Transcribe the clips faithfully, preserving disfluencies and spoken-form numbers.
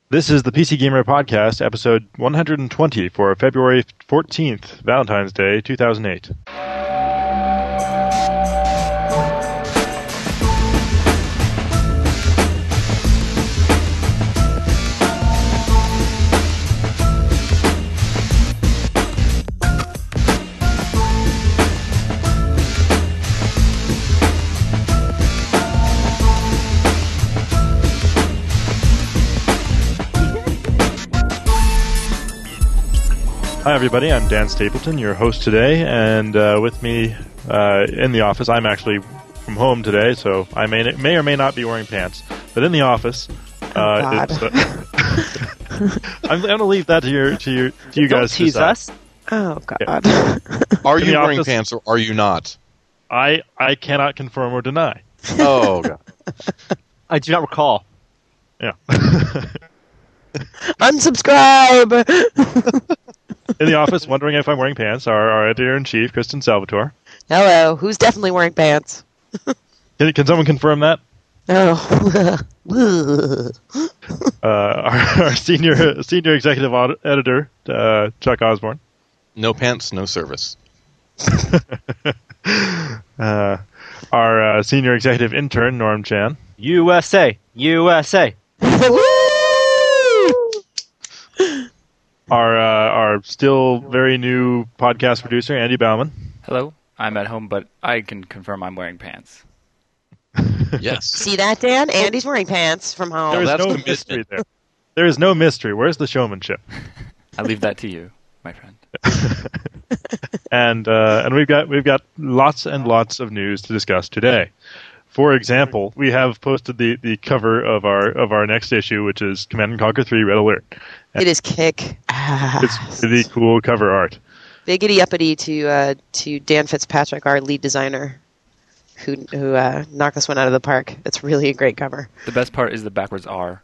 This is the P C Gamer Podcast, episode one hundred twenty for February fourteenth, Valentine's Day, two thousand eight. Hi everybody, I'm Dan Stapleton, your host today, and uh, with me uh, in the office, I'm actually from home today, so I may may or may not be wearing pants, but in the office, uh, oh, God. it's, uh, I'm, I'm going to leave that to your to your to you Don't guys. tease to us. Oh, God. Yeah. Are In you the wearing office- pants or are you not? I I cannot confirm or deny. Oh, God. I do not recall. Yeah. Unsubscribe! In the office, wondering if I'm wearing pants, our, our editor-in-chief, Kristen Salvatore. Hello, who's definitely wearing pants? Can, can someone confirm that? Oh. Uh, our, our senior senior executive audit, editor, uh, Chuck Osborne. No pants, no service. uh, our uh, senior executive intern, Norm Chan. U S A. U S A. Our uh, our still very new podcast producer, Andy Bauman. Hello, I'm at home, but I can confirm I'm wearing pants. Yes. See that, Dan? Andy's wearing pants from home. There is that's no commitment. mystery there. There is no mystery. Where's the showmanship? I leave that to you, my friend. and uh, and we've got we've got lots and lots of news to discuss today. For example, we have posted the, the cover of our of our next issue, which is Command and Conquer three Red Alert. It is kick ass. It's really cool cover art. Biggity uppity to uh, to Dan Fitzpatrick, our lead designer, who who uh, knocked this one out of the park. It's really a great cover. The best part is the backwards R.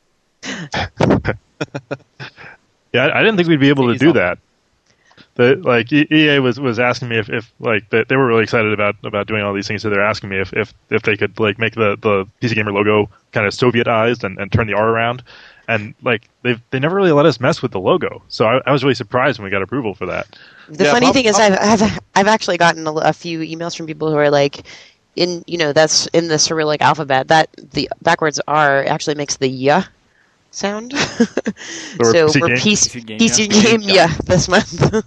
Yeah, I, I didn't think we'd be able to He's do all- that. The, like E A was, was asking me if, if like they, they were really excited about, about doing all these things, so they're asking me if, if, if they could like make the, the P C Gamer logo kind of Sovietized and, and turn the R around, and like they they never really let us mess with the logo, so I, I was really surprised when we got approval for that. The Yeah, funny Bob- thing is, Bob- I've, I've I've actually gotten a, a few emails from people who are like, in you know that's in the Cyrillic alphabet. That the backwards R actually makes the y sound. we're so P C we're game? P C, P C game, P C yeah. game yeah this month.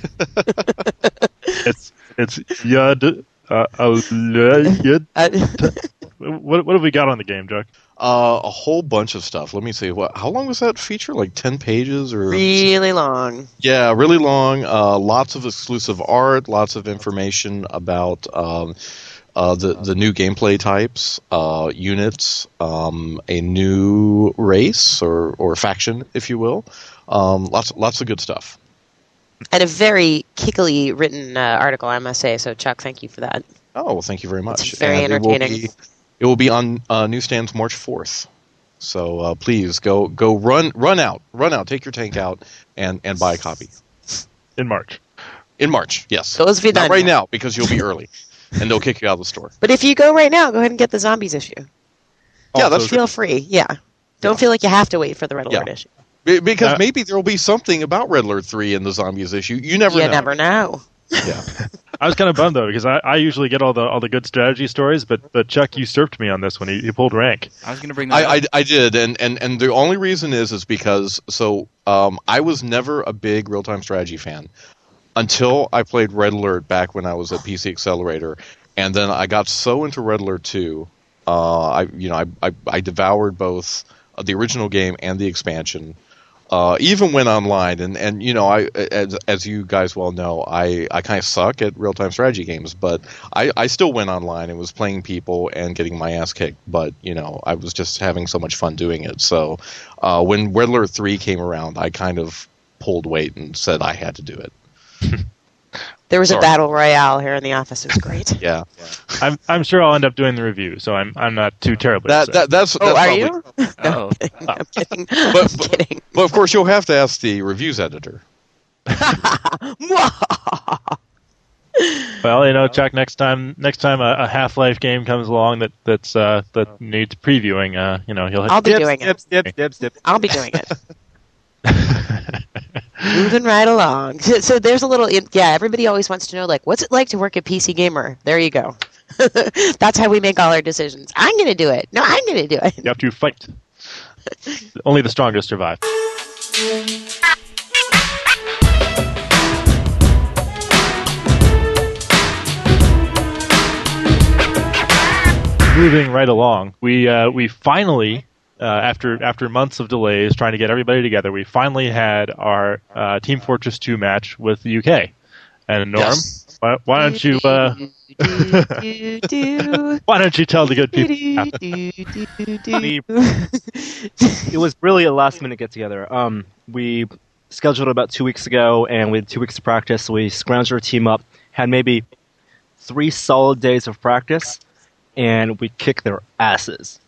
It's it's Yud. Uh, uh, Yud. Uh, What what have we got on the game, Chuck? Uh, a whole bunch of stuff. Let me see. What? How long was that feature? Like ten pages or? really long. Yeah, really long. Uh, lots of exclusive art. Lots of information about um, uh, the the new gameplay types, uh, units, um, a new race or or faction, if you will. Um, lots lots of good stuff. And a very kickily written uh, article, I must say. So Chuck, thank you for that. Oh, well, thank you very much. It's very And it will entertaining. be- It will be on uh, newsstands March fourth. So uh, please go go run run out run out take your tank out and, and buy a copy In March. in March. Yes, Those be not done right now. now because you'll be early and they'll kick you out of the store. But if you go right now, go ahead and get the zombies issue. Yeah, that's Also, true. Feel free. Yeah. Don't feel like you have to wait for the Red Yeah. Alert issue. Be- Because Uh, maybe there will be something about Red Alert three in the zombies issue. You never you know. never know. Yeah. I was kind of bummed though because I, I usually get all the all the good strategy stories, but but Chuck usurped me on this one. He, he pulled rank. I was going to bring that I, up. I, I did, and, and, and the only reason is is because so um, I was never a big real time strategy fan until I played Red Alert back when I was at P C Accelerator, and then I got so into Red Alert two, uh, I you know I, I I devoured both uh, the original game and the expansion. Uh, even went online, and, and you know, I as, as you guys well know, I, I kind of suck at real time strategy games, but I, I still went online and was playing people and getting my ass kicked. But you know, I was just having so much fun doing it. So uh, when Red Alert three came around, I kind of pulled weight and said I had to do it. There was Sorry. a battle royale here in the office. It was great. Yeah, I'm I'm sure I'll end up doing the review, so I'm I'm not too terribly that, upset. that that's, that's Oh, are probably, you? Oh, I'm kidding. But- I'm kidding. But of course, you'll have to ask the reviews editor. Well, you know, Chuck. Next time, next time a, a Half-Life game comes along that that's uh, that needs previewing, uh, you know, you'll. I'll be dips, doing dips, it. dips, dips, dips. I'll be doing it. Moving right along. So, so there's a little, yeah, everybody always wants to know, like, what's it like to work at P C Gamer? There you go. That's how we make all our decisions. I'm going to do it. No, I'm going to do it. You have to fight. Only the strongest survive. Moving right along, we uh, we finally, uh, after after months of delays trying to get everybody together, we finally had our uh, Team Fortress two match with the U K. And Norm, Yes. why, why don't you uh, why don't you tell the good people? We- It was really a last minute get together. Um, we scheduled it about two weeks ago, and we had two weeks to practice. So we scrounged our team up, had maybe three solid days of practice, and we kicked their asses.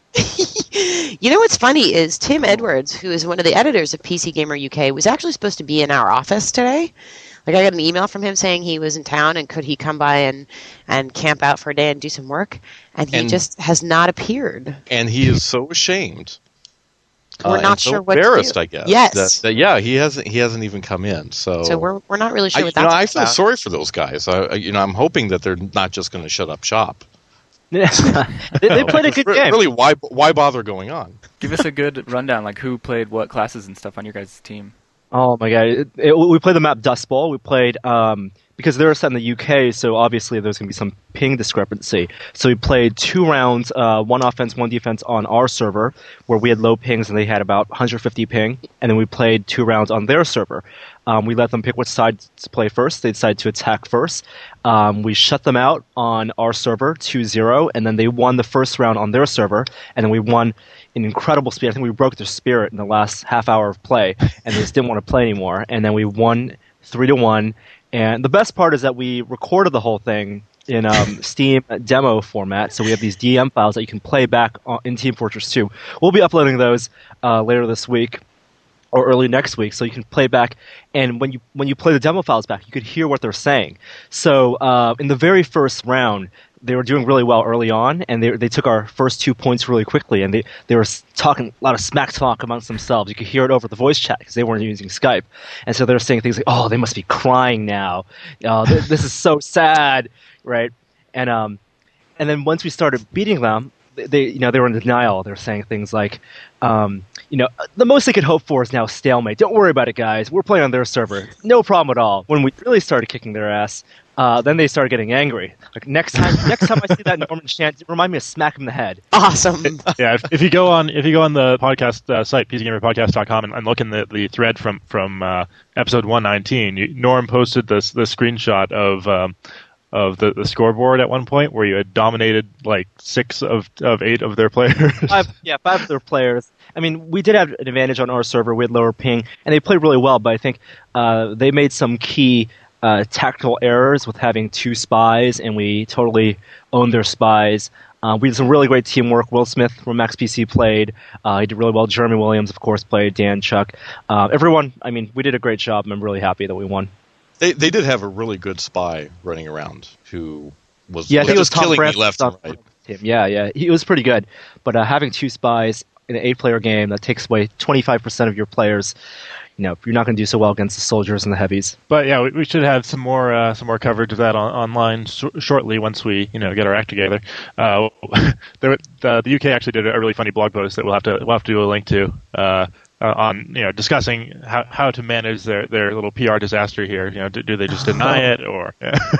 You know what's funny is Tim Edwards, who is one of the editors of P C Gamer U K, was actually supposed to be in our office today. Like, I got an email from him saying he was in town and could he come by and, and camp out for a day and do some work, and he And- just has not appeared. And he is so ashamed. We're uh, not and so sure what to embarrassed, do. I guess. Yes. That, that, yeah, he hasn't. He hasn't even come in. So, So we're we're not really I, sure you what know, that's I feel about. sorry for those guys. I, I- you know, I'm hoping that they're not just going to shut up shop. they, they played a good Re- game. Really, why why bother going on? Give us a good rundown, like who played what classes and stuff on your guys' team. Oh my god! It, it, we played the map Dust Bowl. We played um, because they were set in the U K, so obviously there's going to be some ping discrepancy. So we played two rounds, uh, one offense, one defense on our server, where we had low pings and they had about one hundred fifty ping, and then we played two rounds on their server. Um, we let them pick which side to play first. They decided to attack first. Um, we shut them out on our server two zero, and then they won the first round on their server, and then we won in incredible speed. I think we broke their spirit in the last half hour of play, and they just didn't want to play anymore. And then we won three to one. And the best part is that we recorded the whole thing in um, Steam demo format, so we have these D M files that you can play back on, in Team Fortress two. We'll be uploading those uh, later this week or early next week, so you can play back. And when you when you play the demo files back, you could hear what they're saying. So uh, in the very first round, they were doing really well early on, and they they took our first two points really quickly, and they, they were talking a lot of smack talk amongst themselves. You could hear it over the voice chat because they weren't using Skype, and so they were saying things like, "Oh, they must be crying now. Oh, this, this is so sad," right? And um, and then once we started beating them, they you know they were in denial. They were saying things like, um, you know, the most they could hope for is now stalemate. Don't worry about it, guys. We're playing on their server. No problem at all. When we really started kicking their ass, uh, then they started getting angry. Like next time, next time I see that Norman chant, remind me to smack him in the head. Awesome. Yeah, if, if you go on if you go on the podcast uh, site p c gamer podcast dot com and, and look in the, the thread from from uh, episode one nineteen, you, Norm posted this the screenshot of um, of the, the scoreboard at one point where you had dominated like six of of eight of their players. Five, yeah, five of their players. I mean, we did have an advantage on our server. We had lower ping, and they played really well. But I think uh, they made some key uh, tactical errors with having two spies, and we totally owned their spies. Uh, we did some really great teamwork. Will Smith from Max P C played. Uh, he did really well. Jeremy Williams, of course, played. Dan, Chuck. Uh, everyone, I mean, we did a great job, and I'm really happy that we won. They they did have a really good spy running around who was Yeah, was he was just Tom killing Francis me left on and right. the team. Yeah, yeah, he was pretty good. But uh, having two spies in an eight-player game that takes away twenty-five percent of your players, you know, you're not going to do so well against the soldiers and the heavies. But yeah, we, we should have some more uh, some more coverage of that on, online sh- shortly once we you know get our act together. Uh, there, the, the U K actually did a really funny blog post that we'll have to we'll have to do a link to uh, uh, on you know discussing how, how to manage their, their little P R disaster here. You know, do, do they just deny it or?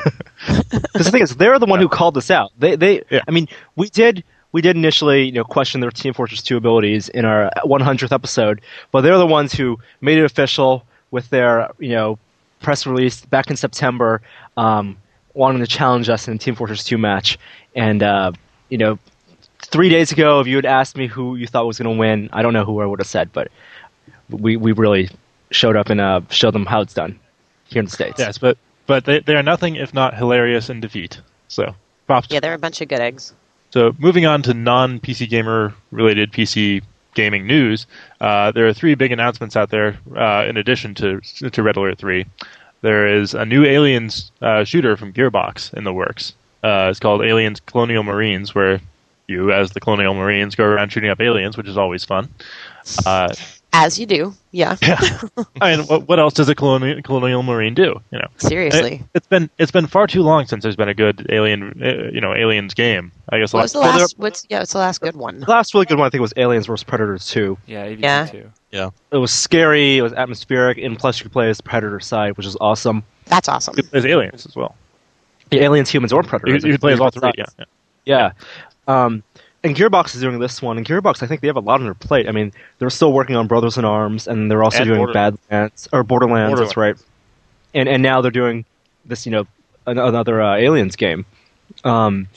Because the thing is, they're the one who called us out. They, they, Yeah. I mean, we did. We did initially, you know, question their Team Fortress two abilities in our one hundredth episode, but they're the ones who made it official with their, you know, press release back in September, um, wanting to challenge us in a Team Fortress two match. And, uh, you know, three days ago, if you had asked me who you thought was going to win, I don't know who I would have said, but we, we really showed up and uh, showed them how it's done here in the States. Yes, but but they they are nothing if not hilarious in defeat. So props. Yeah, they're a bunch of good eggs. So moving on to non-P C gamer related P C gaming news, uh, there are three big announcements out there uh, in addition to to Red Alert three. there is a new Aliens uh, shooter from Gearbox in the works. Uh, it's called Aliens Colonial Marines, where you, as the Colonial Marines, go around shooting up aliens, which is always fun. Uh, As you do, yeah. yeah. I mean, what, what else does a colonial, colonial marine do? You know, Seriously. it, it's been it's been far too long since there's been a good alien, uh, you know, aliens game. I guess. What was the well, last? What's yeah? It's the last good one. The last really good one I think was Aliens versus Predator two. Yeah, A V P Yeah. two. Yeah. It was scary, it was atmospheric, and plus you could play as the Predator side, which is awesome. That's awesome. There's aliens as well. Yeah, aliens, humans, or You, Predators. you can play as all three. Yeah. Yeah. Um, and Gearbox is doing this one, and Gearbox, I think they have a lot on their plate. I mean, they're still working on Brothers in Arms, and they're also And doing Borderlands. Badlands, or Borderlands, Borderlands. that's right. And and now they're doing this, you know, an- another uh, Aliens game. Um,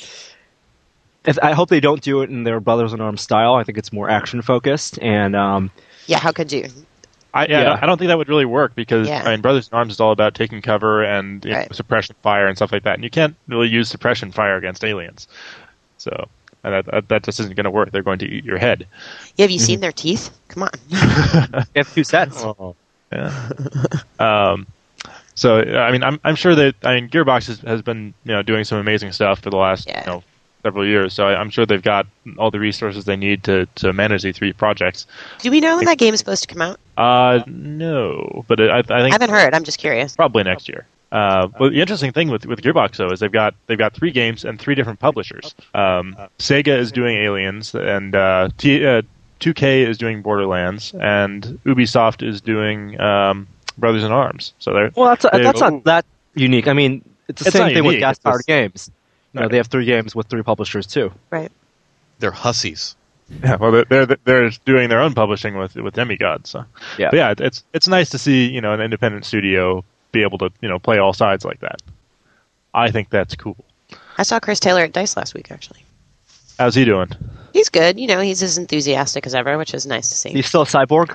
if, I hope they don't do it in their Brothers in Arms style. I think it's more action-focused, and um, Yeah, how could you? I, yeah, Yeah. I, don't, I don't think that would really work because Yeah. I mean, Brothers in Arms is all about taking cover and you know, Right. suppression fire and stuff like that, and you can't really use suppression fire against aliens. So and that, that that just isn't going to work. They're going to eat your head. Yeah, have you seen their teeth? Come on. they have two sets. Yeah. um, so I mean, I'm I'm sure that I mean Gearbox has, has been you know doing some amazing stuff for the last Yeah. you know several years. So I, I'm sure they've got all the resources they need to to manage these three projects. Do we know when that game is supposed to come out? Uh, no, but it, I, I I think haven't heard. I'm just curious. probably next year. Uh, but the interesting thing with, with Gearbox though is they've got they've got three games and three different publishers. Um, Sega is doing Aliens, and uh, T, uh, two K is doing Borderlands, and Ubisoft is doing um, Brothers in Arms. So they're Well, that's they- that's not that unique. I mean, it's the It's same not thing with unique, it's gas-powered just- games. You know, Right. they have three games with three publishers too. Right. They're hussies. yeah, well they're, they're they're doing their own publishing with with Demigod. So Yeah. But yeah, it's it's nice to see you know an independent studio be able to you know play all sides like that. I think that's cool. I saw Chris Taylor at DICE last week, actually. How's he doing? He's good. You know, he's as enthusiastic as ever, which is nice to see. He's still a cyborg.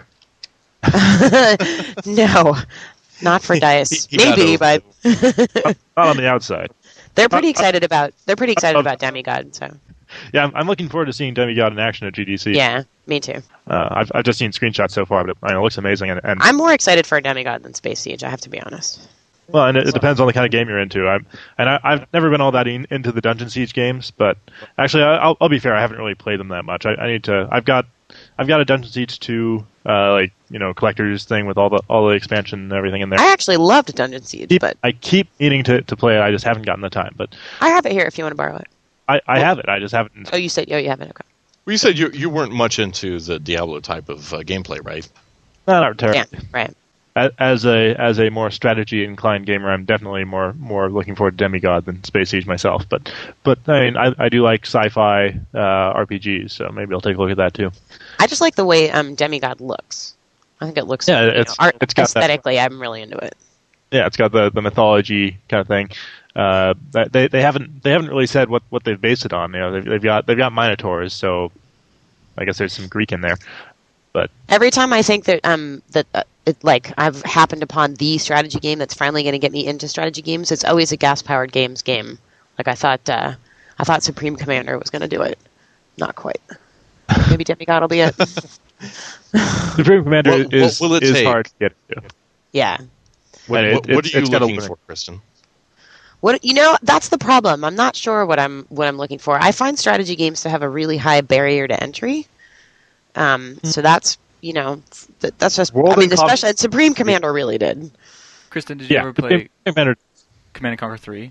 No, not for DICE. He- he got Maybe, over but Not on the outside. they're pretty excited about. They're pretty excited about Demigod. So Yeah, I'm, I'm looking forward to seeing Demigod in action at G D C. yeah, me too. Uh, I've I've just seen screenshots so far, but I know, it looks amazing. And, and I'm more excited for Demigod than Space Siege. I have to be honest. well, and it, it depends on the kind of game you're into. I'm and I, I've never been all that in, into the Dungeon Siege games, but actually, I, I'll, I'll be fair. I haven't really played them that much. I, I need to. I've got I've got a Dungeon Siege two, uh, like you know, collector's thing with all the all the expansion and everything in there. I actually loved Dungeon Siege, Keep- but I keep needing to, to play it. I just haven't gotten the time. But I have it here if you want to borrow it. I, I have it. I just haven't. Oh, you said oh you have it. Okay. Well, you said you you weren't much into the Diablo type of uh, gameplay, right? No, not terribly. Yeah. Right. A- As a as a more strategy inclined gamer, I'm definitely more more looking forward to Demigod than Space Siege myself. But but I mean, I, I do like sci-fi uh, R P Gs, so maybe I'll take a look at that too. I just like the way um, Demigod looks. I think it looks. Yeah, you it's- know, art, it's got that- aesthetically, I'm really into it. Yeah, it's got the, the mythology kind of thing. Uh, that- they they haven't they haven't really said what, what they've based it on. You know, they've, they've got they've got minotaurs, so I guess there's some Greek in there. But Every time I think that um that uh, it, like I've happened upon the strategy game that's finally going to get me into strategy games, it's always a gas powered games game. Like I thought, uh, I thought Supreme Commander was going to do it. Not quite. Maybe Demigod will be it. Supreme Commander What- is what will it is take? hard to get into. Yeah. What, And it- what, what it's- are you it's got a looking limit. for, Kristen? What you know, that's the problem. I'm not sure what I'm what I'm looking for. I find strategy games to have a really high barrier to entry. Um, so that's you know th- that's just. World I mean, and Com- especially Supreme Commander really did. Kristen, did you Yeah, ever Supreme play Commander. Command and Conquer three?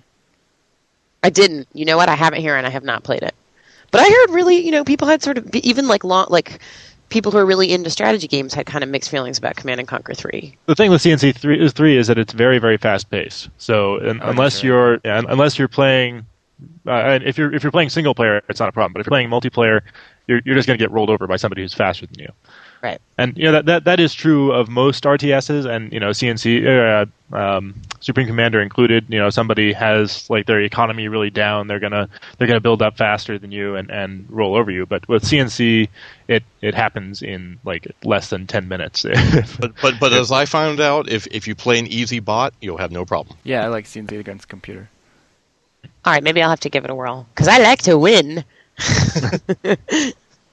I didn't. You know what? I have it here and I have not played it. But I heard really, you know, people had sort of even like long like people who are really into strategy games had kind of mixed feelings about Command and Conquer three. The thing with C N C three is three is that it's very very fast paced. So un- Oh, unless that's right. you're yeah, un- unless you're playing, uh, and if you're if you're playing single player, it's not a problem. But if you're playing multiplayer, you're you're just going to get rolled over by somebody who's faster than you. Right. And you know that, that that is true of most R T Ss, and you know C N C, uh, um, Supreme Commander included. You know, somebody has like their economy really down. They're gonna they're gonna build up faster than you and, and roll over you. But with C N C, it, it happens in like less than ten minutes. But but but as I found out, if if you play an easy bot, you'll have no problem. Yeah, I like C N C against computer. All right, maybe I'll have to give it a whirl because I like to win.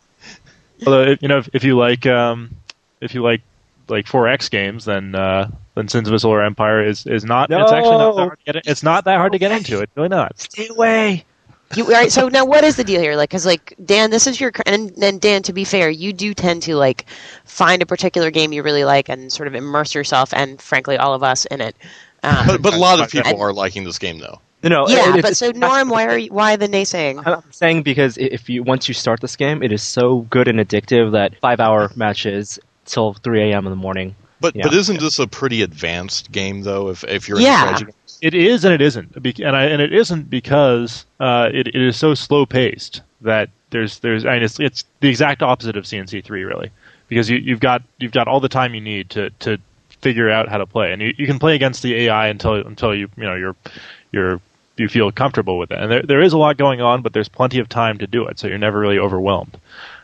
Although if- you know if, if you like um, if you like like four X games, then uh, than Sins of a Solar Empire is is not. No! It's actually not that hard to get. In, it's not that hard to get into. It's really not. Stay away. You, all right, so now what is the deal here? Like, because like Dan, this is your and then Dan. To be fair, you do tend to like find a particular game you really like and sort of immerse yourself and frankly all of us in it. Um, But, but a lot of people and- are liking this game, though. No, no. yeah, it- it- but so Norm, why are you, why the naysaying? I'm saying because i- if you once you start this game, it is so good and addictive that five-hour matches till three a.m. in the morning. But Yeah. but isn't this a pretty advanced game, though? If if you're Yeah. into strategy games? It is and it isn't, Be- and I and it isn't because uh, it it is so slow paced that there's there's I mean it's it's the exact opposite of C N C three really, because you you've got you've got all the time you need to to figure out how to play, and you, you can play against the A I until until you you know you're you're you feel comfortable with it, and there there is a lot going on, but there's plenty of time to do it, so you're never really overwhelmed.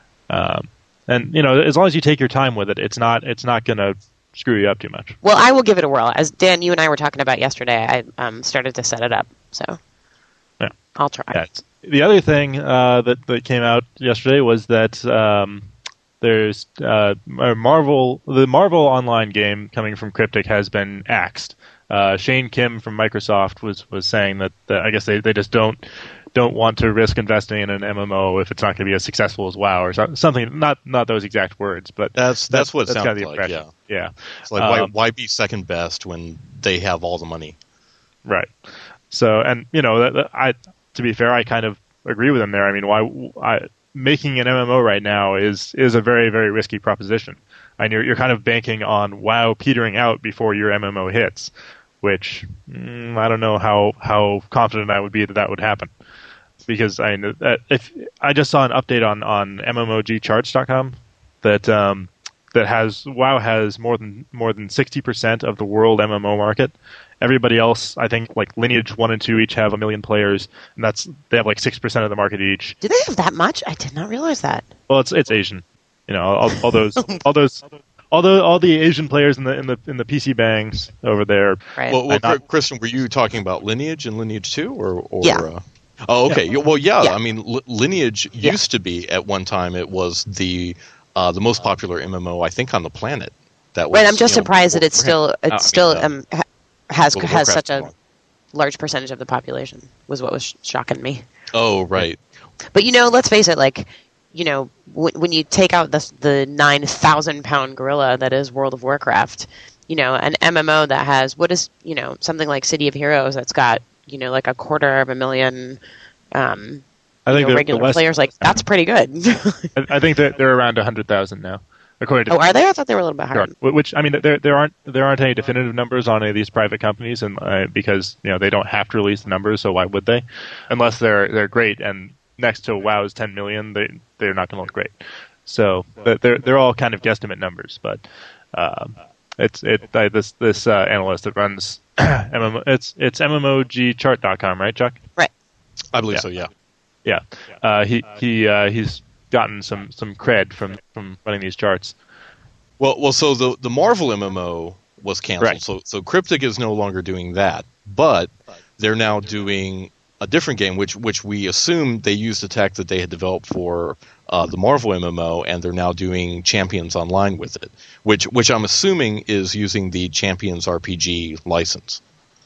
Um, and you know as long as you take your time with it, it's not it's not going to screw you up too much. Well, I will give it a whirl. As Dan, you and I were talking about yesterday, I um, started to set it up, so Yeah. I'll try. Yeah, it's- the other thing uh, that that came out yesterday was that um, there's uh, a Marvel, the Marvel online game coming from Cryptic has been axed. Uh, Shane Kim from Microsoft was, was saying that, that I guess they, they just don't don't want to risk investing in an M M O if it's not going to be as successful as WoW or so- something. Not not those exact words, but That's that's what it that's sounds kind of the like. impression. Yeah, Yeah, it's like why Um, why be second best when they have all the money? right. So, and you know, that, that- I to be fair, I kind of agree with him there. I mean, why I, making an M M O right now is is a very very risky proposition, and you're you're kind of banking on WoW petering out before your M M O hits, which mm, I don't know how how confident I would be that that would happen. Because I mean, uh, if I just saw an update on on M M O G charts dot com that um, that has WoW has more than more than sixty percent of the world M M O market. Everybody else, I think, like Lineage one and two each have a million players, and that's they have like six percent of the market each. Do they have that much? I did not realize that. Well, it's it's Asian, you know, all, all those all those all the all the Asian players in the in the in the P C bangs over there. Right. Well, well I not- Kristen, were you talking about Lineage and Lineage two, or, or Yeah. uh, oh, okay. Well, yeah. Yeah. I mean, Li- Lineage Yeah. used to be at one time. It was the uh, the most popular M M O, I think, on the planet. That was, Right. I'm just you know, surprised that it's Warcraft. still it's I mean, still uh, um, ha- has World of has Warcraft such a one. large percentage of the population. Was what was sh- shocking me. Oh, right. But you know, let's face it. Like, you know, w- when you take out the the nine thousand pound gorilla that is World of Warcraft, you know, an M M O that has what is you know something like City of Heroes that's got you know like a quarter of a million. Um, I you think know, they're- regular they're less- players like that's pretty good. I, I think that they're around a hundred thousand now, according to Oh, are they? I thought they were a little bit higher. Sure. Which I mean, there there aren't there aren't any definitive numbers on any of these private companies, and uh, because you know they don't have to release the numbers, so why would they? Unless they're they're great, and next to WoW's ten million, they they're not going to look great. So but they're they're all kind of guesstimate numbers, but um, it's it uh, this this uh, analyst that runs M M O, it's it's M M O G chart dot com, right, Chuck? Right. I believe Yeah. so, yeah. Yeah, uh, he he uh, he's gotten some some cred from from running these charts. Well, well, so the the Marvel M M O was canceled, Right. so so Cryptic is no longer doing that, but they're now doing a different game, which which we assume they used the tech that they had developed for uh, the Marvel M M O, and they're now doing Champions Online with it, which which I'm assuming is using the Champions R P G license.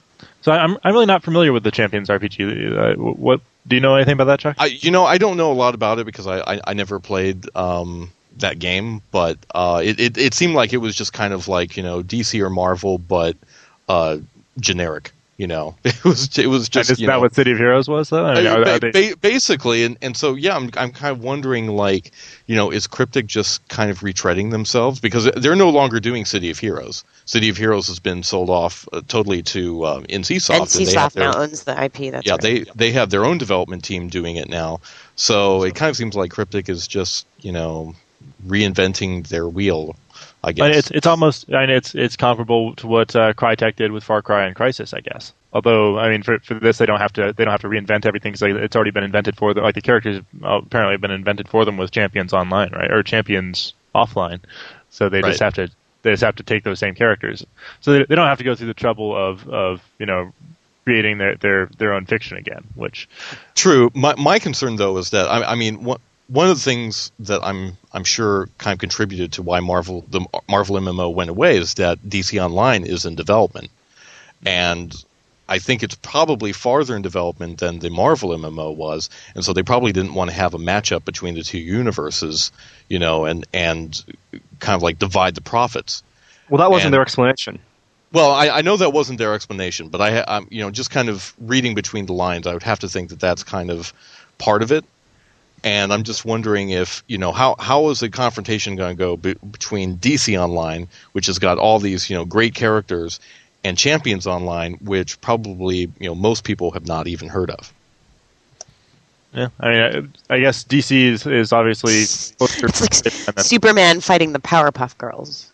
So I'm I'm really not familiar with the Champions R P G. Uh, what do you know anything about that, Chuck? I, you know, I don't know a lot about it because I, I, I never played um, that game, but uh, it, it it seemed like it was just kind of like, you know, D C or Marvel, but uh, generic. You know, it was it was just. Is you that know, what City of Heroes was, though? I mean, Uh, are- ba- are they- ba- basically, and, and so yeah, I'm I'm kind of wondering, like, you know, is Cryptic just kind of retreading themselves because they're no longer doing City of Heroes. City of Heroes has been sold off uh, totally to um, NCSoft. and they have NCSoft their- now owns the I P. That's yeah, right. they they have their own development team doing it now. So it kind of seems like Cryptic is just, you know, reinventing their wheel, I I mean, guess. it's it's almost I mean, it's it's comparable to what uh, Crytek did with Far Cry and Crysis, I guess. Although I mean, for for this they don't have to they don't have to reinvent everything because it's already been invented for them. Like the characters uh, apparently have been invented for them with Champions Online, right, or Champions Offline. So they just Right. have to they just have to take those same characters. So they, they don't have to go through the trouble of of you know creating their their their own fiction again. Which True. My my concern though is that I, I mean, what, one of the things that I'm I'm sure kind of contributed to why Marvel the Marvel M M O went away is that D C Online is in development, and I think it's probably farther in development than the Marvel M M O was, and so they probably didn't want to have a matchup between the two universes, you know, and and kind of like divide the profits. Well, that wasn't And- their explanation. Well, I, I know that wasn't their explanation, but I, I'm, you know, just kind of reading between the lines, I would have to think that that's kind of part of it. And I'm just wondering if, you know, how how is the confrontation going to go be, between D C Online, which has got all these, you know, great characters, and Champions Online, which probably, you know, most people have not even heard of. Yeah, I mean, I, I guess D C is, is obviously. It's like Superman fighting the Powerpuff Girls.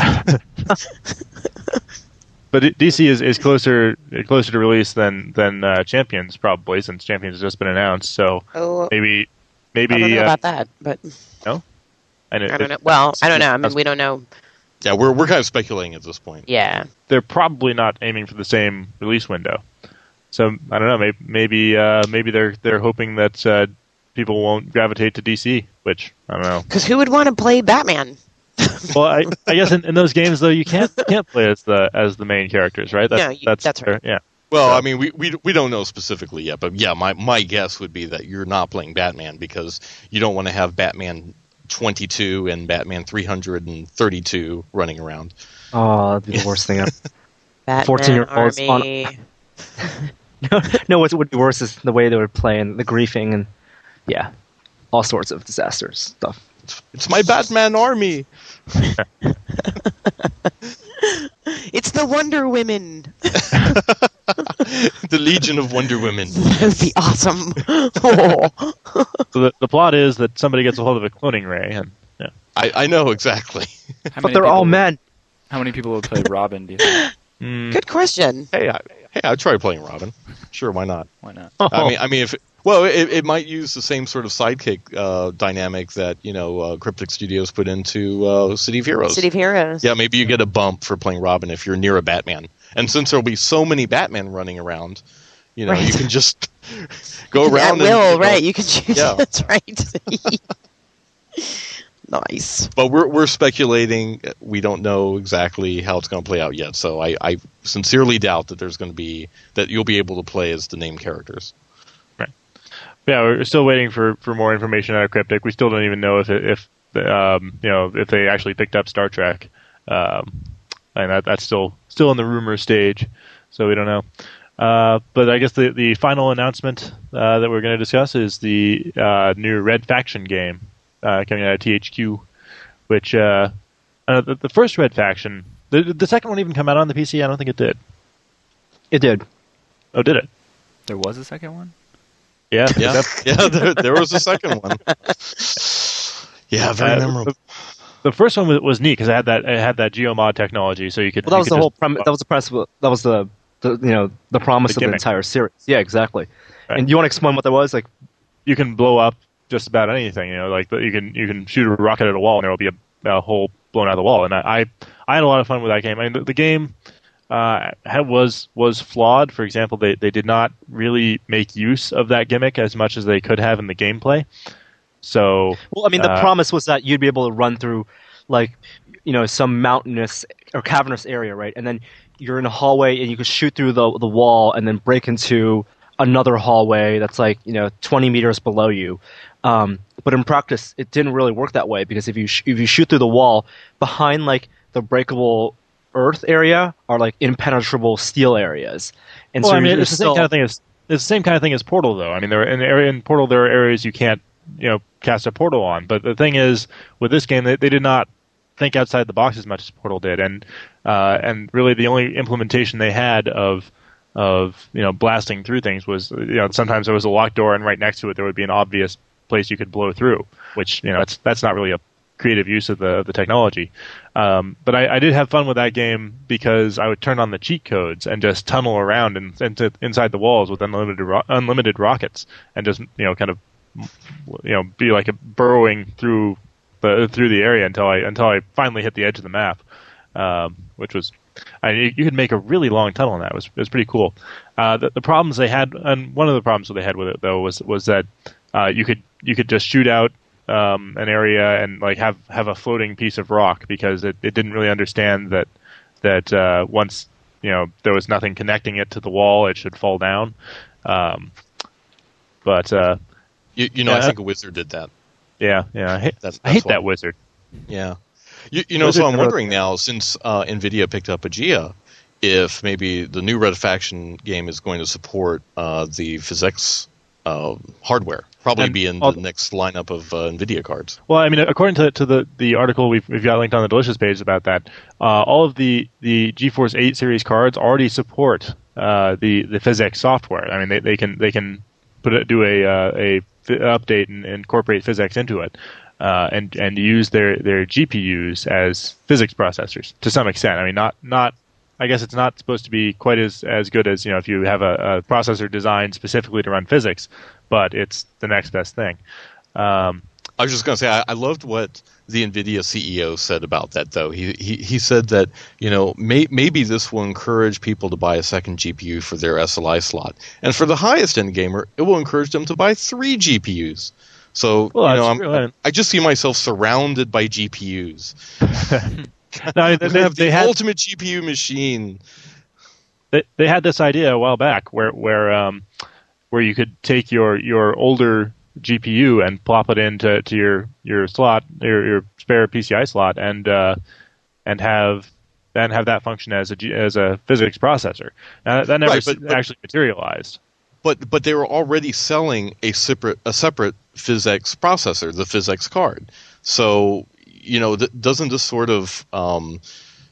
But D C is, is closer closer to release than than uh, Champions probably, since Champions has just been announced. So Oh, maybe maybe I don't know uh, about that, but no. And it, I don't know. Well, I don't know. I mean, we don't know. Yeah, we're we're kind of speculating at this point. Yeah. They're probably not aiming for the same release window. So I don't know. Maybe maybe uh, maybe they're they're hoping that uh, people won't gravitate to D C, which I don't know. Because who would want to play Batman? Well, I, I guess in, in those games though, you can't you can't play as the as the main characters, right? No, you- that's their- right. Yeah. Well, So- I mean, we, we we don't know specifically yet, but yeah, my, my guess would be that you're not playing Batman because you don't want to have Batman twenty-two and Batman three hundred thirty-two running around. Oh, that'd be the worst thing ever. Batman fourteen-year-olds on- Army. no, no, what would be worse is the way they would play and the griefing and, yeah, all sorts of disasters stuff. It's my Batman army. It's the Wonder Women. The Legion of Wonder Women. That would be awesome. Oh. So the, the plot is that somebody gets a hold of a cloning ray, and yeah. I, I know exactly. How But many they're all people- men. How many people would play Robin? Do you think? Mm, Good question. Hey, I, hey, I'd try playing Robin. Sure, why not? Why not? I mean, I mean, if well, it, it might use the same sort of sidekick uh, dynamic that you know uh, Cryptic Studios put into uh, City of Heroes. City of Heroes. Yeah, maybe you get a bump for playing Robin if you're near a Batman. And since there'll be so many Batman running around, you know, Right. you can just go At around. will, and, you know, right? You can choose. Yeah. That's right. Nice. But we're we're speculating. We don't know exactly how it's going to play out yet. So I, I sincerely doubt that there's going to be that you'll be able to play as the named characters. yeah, we're still waiting for, for more information out of Cryptic. We still don't even know if it, if um, you know if they actually picked up Star Trek, um, and that, that's still still in the rumor stage. So we don't know. Uh, but I guess the the final announcement uh, that we're going to discuss is the uh, new Red Faction game uh, coming out of T H Q, which uh, uh, the, the first Red Faction, the the second one even come out on the P C? I don't think it did. It did. Oh, did it? There was a second one? Yeah. Yeah, That- yeah. There, there was a second one. Yeah, very Uh, memorable. The, the first one was, was neat because it had that it had that geomod technology, so you could. Well, that you was could the whole just- premise. That was the premise. That was the, the you know the promise The of the gimmick. entire series. Yeah, exactly. Right. And you want to explain what that was? Like, you can blow up just about anything. You know, like the, you can you can shoot a rocket at a wall and there will be a, a hole blown out of the wall. And I, I I had a lot of fun with that game. I mean, the, the game uh, had, was was flawed. For example, they they did not really make use of that gimmick as much as they could have in the gameplay. So well, I mean, the uh, promise was that you'd be able to run through, like, you know, some mountainous or cavernous area, right? And then you're in a hallway and you could shoot through the the wall and then break into another hallway that's like, you know, twenty meters below you. Um, but in practice, it didn't really work that way because if you sh- if you shoot through the wall, behind like the breakable earth area are like impenetrable steel areas. And well, so I mean, you're it's the same still- kind of thing as it's the same kind of thing as Portal, though. I mean, there in area in Portal there are areas you can't you know cast a portal on. But the thing is, with this game, they, they did not think outside the box as much as Portal did, and uh, and really the only implementation they had of of you know blasting through things was you know sometimes there was a locked door and right next to it there would be an obvious place you could blow through, which you know that's that's not really a creative use of the the technology. Um, but I, I did have fun with that game because I would turn on the cheat codes and just tunnel around and into inside the walls with unlimited ro- unlimited rockets and just you know kind of you know be like a burrowing through the through the area until I until I finally hit the edge of the map, um, which was I mean, you could make a really long tunnel in that. It was it was pretty cool. Uh, the, the problems they had, and one of the problems that they had with it though was was that uh, you could you could just shoot out um, an area and like have, have a floating piece of rock because it, it didn't really understand that that uh, once you know there was nothing connecting it to the wall, it should fall down. Um, but uh, You, you know, yeah, I think a wizard did that. yeah, yeah, I hate, That's, I that's hate why. that wizard. Yeah. You, you know, Wizard so I'm never- wondering now, since uh, NVIDIA picked up Aegea, if maybe the new Red Faction game is going to support uh, the PhysX uh, hardware. Probably And be in all- the next lineup of uh, NVIDIA cards. Well, I mean, according to to the, the article we've we've got linked on the Delicious page about that, uh, all of the, the GeForce eight series cards already support uh, the the PhysX software. I mean, they, they can they can put it, do a uh, a fi- update and incorporate PhysX into it, uh, and and use their, their G P Us as physics processors to some extent. I mean, not not. I guess it's not supposed to be quite as, as good as you know if you have a, a processor designed specifically to run physics, but it's the next best thing. Um, I was just going to say, I, I loved what the NVIDIA C E O said about that, though. He he, he said that, you know, may, maybe this will encourage people to buy a second G P U for their S L I slot. And for the highest end gamer, it will encourage them to buy three G P Us. So, Well, you know, that's I'm, true. I just see myself surrounded by G P Us. no, I mean, We're they, going to have the they had ultimate G P U machine. they, they had this idea a while back where where um, where you could take your, your older G P U and plop it into to your your slot your, your spare P C I slot and uh, and have then have that function as a G, as a physics processor. Now, that never Right, but- s- but- actually materialized. But but they were already selling a separate a separate PhysX processor, the PhysX card. So, you know, th- doesn't this sort of um,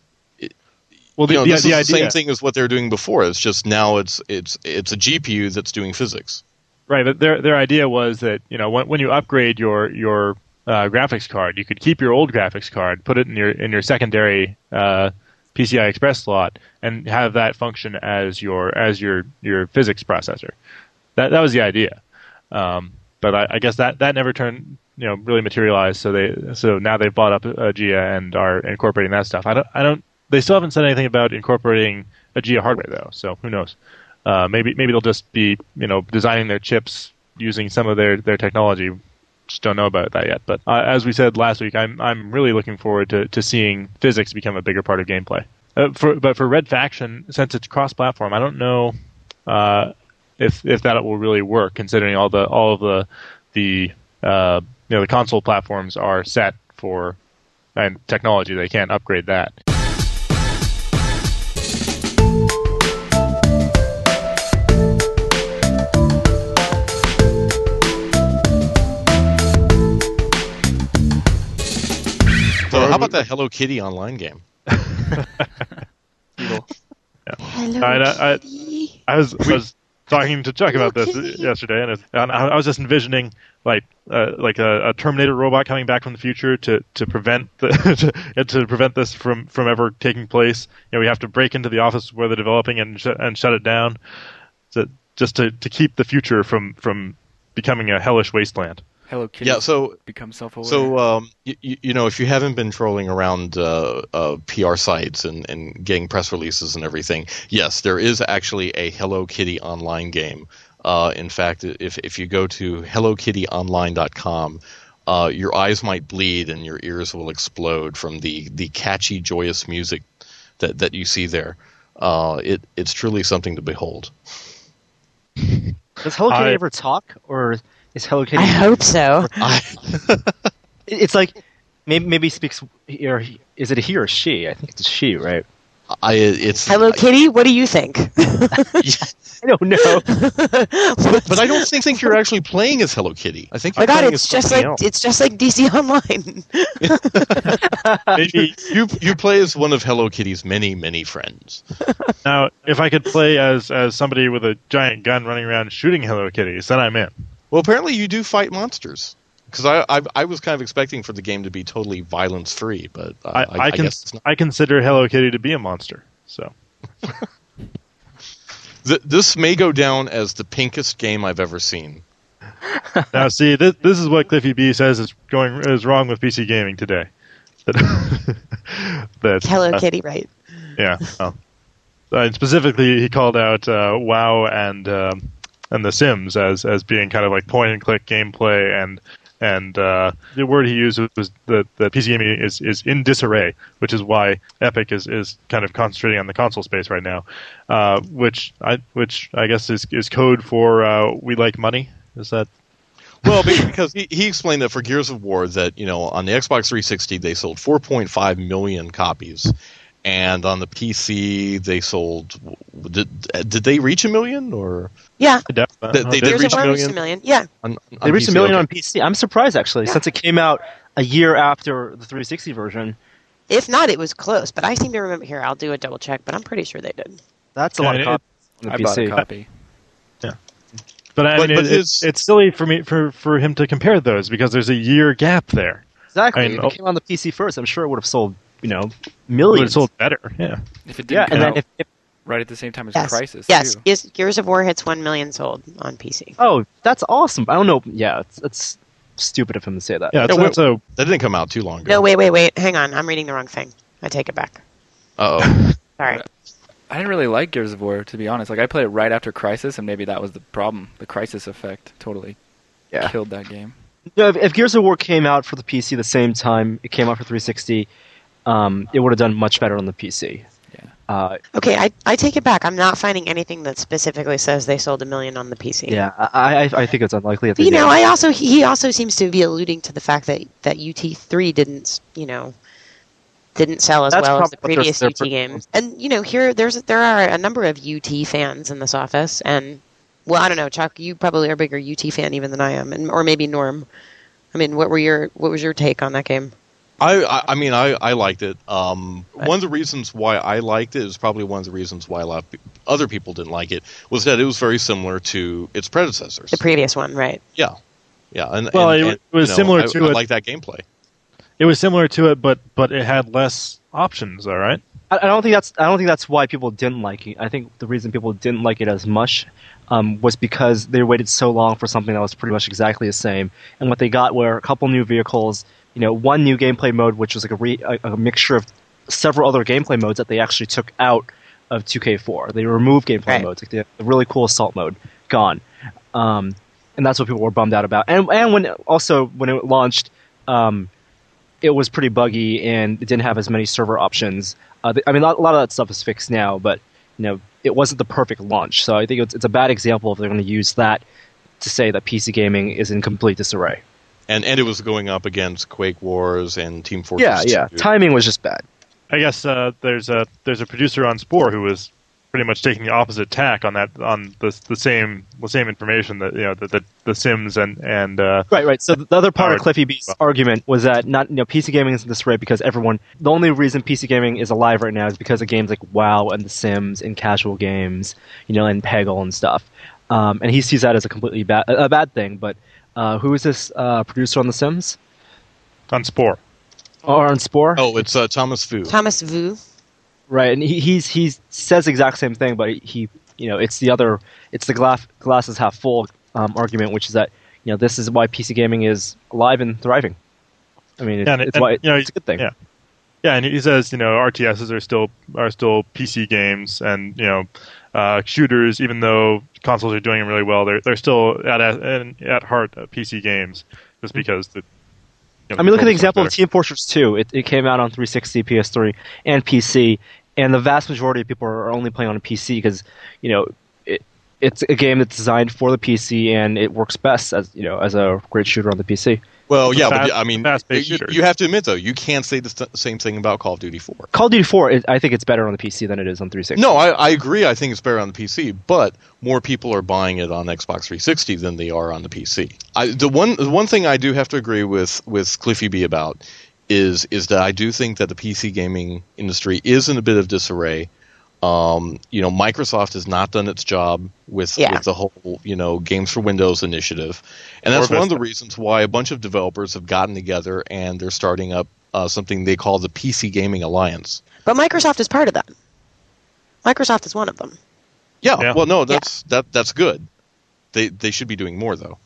Well, the, you know, the, this the is the idea, same thing as what they were doing before. It's just now it's it's it's a G P U that's doing physics. right? But their their idea was that you know when when you upgrade your your uh, graphics card, you could keep your old graphics card, put it in your in your secondary uh, P C I Express slot, and have that function as your as your your physics processor. That that was the idea. Um, but I, I guess that, that never turned you know really materialized. So they so now they've bought up Aegea and are incorporating that stuff. I don't I don't. They still haven't said anything about incorporating Aegea hardware though. So who knows? Uh, maybe maybe they'll just be you know designing their chips using some of their, their technology. Just don't know about that yet. But uh, as we said last week, I'm I'm really looking forward to, to seeing physics become a bigger part of gameplay. Uh, for but for Red Faction, since it's cross-platform, I don't know uh, if if that will really work. Considering all the all of the the uh, you know the console platforms are set for and technology, they can't upgrade that. So how about that Hello Kitty online game? Hello, I- I- Kitty. I was I was talking to Chuck about this Kitty. yesterday, and, it, and I I was just envisioning like uh, like a, a Terminator robot coming back from the future to, to prevent the, to, to prevent this from, from ever taking place. You know, we have to break into the office where they're developing and sh- and shut it down, to, just to, to keep the future from, from becoming a hellish wasteland. Hello Kitty. Yeah, so become self-aware. So, um, you, you know, if you haven't been trolling around uh, uh, P R sites and, and getting press releases and everything, yes, there is actually a Hello Kitty online game. Uh, in fact, if if you go to hello kitty online dot com, uh, your eyes might bleed and your ears will explode from the, the catchy, joyous music that, that you see there. Uh, it it's truly something to behold. Does Hello Kitty I- ever talk, or is Hello Kitty? I hope so. I, It's like maybe maybe speaks. Or is it a he or she? I think it's a she, right? I it's Hello, Kitty. What do you think? I don't know. but I don't think, think you're actually playing as Hello Kitty. I think Oh my you're God, playing it's as just something like else. it's just like D C Online. Maybe you you play as one of Hello Kitty's many many friends. now, if I could play as, as somebody with a giant gun running around shooting Hello Kitties, then I'm in. Well, apparently you do fight monsters. Because I, I I was kind of expecting for the game to be totally violence free, but uh, I, I, I, I can, guess it's not. I consider Hello Kitty to be a monster. So Th- this may go down as the pinkest game I've ever seen. now, see, this, this is what Cliffy B says is going is wrong with P C gaming today. That, that, Hello, uh, Kitty. Right. Yeah. Oh. Uh, and specifically, he called out uh, WoW and um, and The Sims as as being kind of like point and click gameplay, and and uh, the word he used was that the P C gaming is, is in disarray, which is why Epic is, is kind of concentrating on the console space right now, uh, which I which I guess is is code for uh, we like money. Is that? Well, because he, he explained that for Gears of War, that you know on the Xbox three sixty they sold four point five million copies, and on the P C they sold. Did, did they reach a million or? Yeah, they, they did Gears reach of a War million. reached a million. Yeah, On, on They reached P C, a million okay. on P C. I'm surprised actually, Yeah. since it came out a year after the three sixty version. if not, it was close. But I seem to remember here. I'll do a double check, but I'm pretty sure they did. That's a Yeah, lot of it- copies on the I P bought C. a copy. But I But- mean, but it, his- it's, it's silly for me for, for him to compare those because there's a year gap there. Exactly. I mean, if oh- it came on the P C first, I'm sure it would have sold, you know, It would millions. have sold better. Yeah. If it Yeah, didn't and come then out if, if right at the same time as Yes, Crisis, yes. too. Gears, Gears of War hits one million sold on P C. oh, that's awesome. I don't know. Yeah, it's, it's stupid of him to say that. Yeah, Yeah, that's, well- that's a That didn't come out too long ago. No, wait, wait, wait. Hang on. I'm reading the wrong thing. I take it back. Uh oh. Sorry. I didn't really like Gears of War, to be honest. Like I played it right after Crisis, and maybe that was the problem. The Crisis effect totally Yeah. killed that game. No, if, if Gears of War came out for the P C the same time it came out for three sixty, um, it would have done much better on the P C. Yeah. Uh, Okay, I, I take it back. I'm not finding anything that specifically says they sold a million on the P C. yeah, I, I, I think it's unlikely that But, they you know, did. I also he also seems to be alluding to the fact that that U T three didn't, you know, didn't sell as That's well as the probably what previous they're- U T games. And you know, here there's there are a number of U T fans in this office, and well, I don't know, Chuck, you probably are a bigger U T fan even than I am, and or maybe Norm. I mean, what were your what was your take on that game? I, I I mean I, I liked it. Um, one of the reasons why I liked it is probably one of the reasons why a lot of pe- other people didn't like it was that it was very similar to its predecessors. The previous one, right? yeah, yeah, and Well, and- it- and, it was you know, similar I, to I it- like that gameplay. It was similar to it, but but it had less options. All right. I, I don't think that's I don't think that's why people didn't like it. I think the reason people didn't like it as much um, was because they waited so long for something that was pretty much exactly the same, and what they got were a couple new vehicles, you know, one new gameplay mode, which was like a, re, a, a mixture of several other gameplay modes that they actually took out of two K four. They removed gameplay Right. modes, like the, the really cool assault mode, gone, um, and that's what people were bummed out about. And and when also when it launched. Um, it was pretty buggy and it didn't have as many server options. Uh, th- I mean, a lot, a lot of that stuff is fixed now, but you know, it wasn't the perfect launch. So I think it's, it's a bad example if they're going to use that to say that P C gaming is in complete disarray. And and it was going up against Quake Wars and Team Fortress. Yeah, yeah. two. Timing was just bad. I guess uh, there's a there's a producer on Spore who was pretty much taking the opposite tack on that on the the same the same information that you know the the, the Sims and and uh, Right, right. So the other part Howard- of Cliffy B's argument was that not you know P C gaming is in disarray because everyone. The only reason P C gaming is alive right now is because of games like WoW and The Sims and casual games, you know, and Peggle and stuff. Um, and he sees that as a completely bad a bad thing. But uh, who is this uh, producer on The Sims on Spore. or on Spore? Oh, it's uh, Thomas Fu. Thomas Vu. Right, and he he's he says the exact same thing, but he you know it's the other it's the glass glass is half full um, argument, which is that you know this is why P C gaming is alive and thriving. I mean, it's, Yeah, and- it's and, why you know, it's a good thing. Yeah, yeah, and he says you know R T Ss are still are still P C games, and you know uh, shooters, even though consoles are doing really well, they're they're still at at, at heart uh, P C games, just because the. You know, I mean, look at the controls example are of Team Fortress two. It, it came out on three sixty, P S three, and P C, and the vast majority of people are only playing on a P C because, you know, it, it's a game that's designed for the P C and it works best as you know as a great shooter on the P C. Well, It's a yeah, fast- but I mean, fast-paced you, shooter. you have to admit though, you can't say the st- same thing about Call of Duty four. Call of Duty four, it, I think it's better on the P C than it is on three sixty. No, I, I agree. I think it's better on the P C, but more people are buying it on Xbox three sixty than they are on the P C. I, the one the one thing I do have to agree with with Cliffy B about is is that I do think that the P C gaming industry is in a bit of disarray. Um, you know, Microsoft has not done its job with, Yeah. with the whole, you know, Games for Windows initiative. And that's Or one of the Vista. reasons why a bunch of developers have gotten together and they're starting up uh, something they call the P C Gaming Alliance. But Microsoft is part of that. Microsoft is one of them. Yeah, Yeah. well, no, that's that that's good. They they should be doing more though.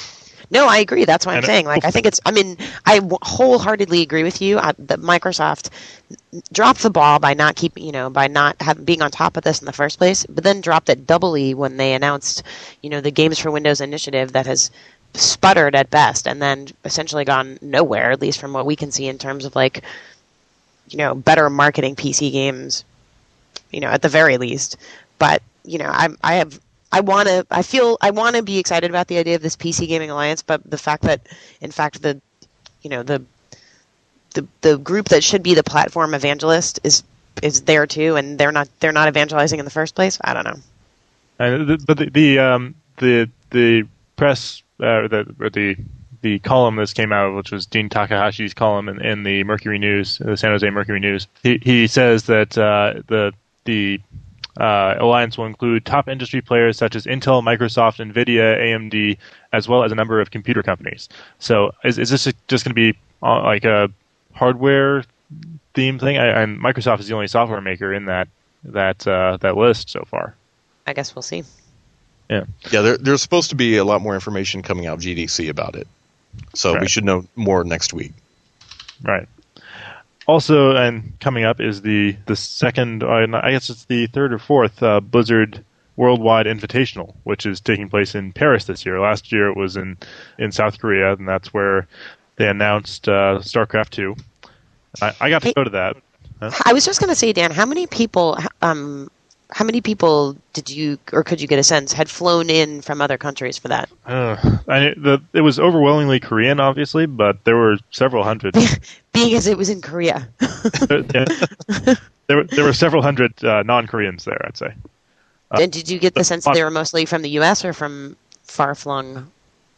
No, I agree. That's what I'm And it- saying. Like, I think it's. I mean, I w- wholeheartedly agree with you uh, that Microsoft dropped the ball by not keeping, you know, by not have, being on top of this in the first place. But then dropped it doubly when they announced, you know, the Games for Windows initiative that has sputtered at best, and then essentially gone nowhere, at least from what we can see in terms of like, you know, better marketing P C games, you know, at the very least. But you know, I I have I want to I feel I want to be excited about the idea of this P C Gaming Alliance, but the fact that in fact the you know the the the group that should be the platform evangelist is is there too, and they're not they're not evangelizing in the first place. I don't know. Uh, the, but the the, um, the the press uh, the the the column this came out, which was Dean Takahashi's column in, in the Mercury News, the San Jose Mercury News. He he says that uh, the the uh, alliance will include top industry players such as Intel, Microsoft, Nvidia, A M D, as well as a number of computer companies. So is is this just going to be uh, like a hardware theme thing? I, and Microsoft is the only software maker in that that uh, that list so far. I guess we'll see. Yeah, yeah. There, there's supposed to be a lot more information coming out of G D C about it, so right. we should know more next week. Right. Also, and coming up is the the second, uh, I guess it's the third or fourth uh, Blizzard Worldwide Invitational, which is taking place in Paris this year. Last year it was in, in South Korea, and that's where they announced uh, StarCraft two. I, I got to hey, go to that. Huh? I was just going to say, Dan, how many people, um, how many people did you, or could you get a sense, had flown in from other countries for that? Uh, I, the, it was overwhelmingly Korean, obviously, but there were several hundred. Because it was in Korea. there, yeah. there, were, there were several hundred uh, non-Koreans there, I'd say. Uh, and did you get the sense that they were mostly from the U S or from far-flung?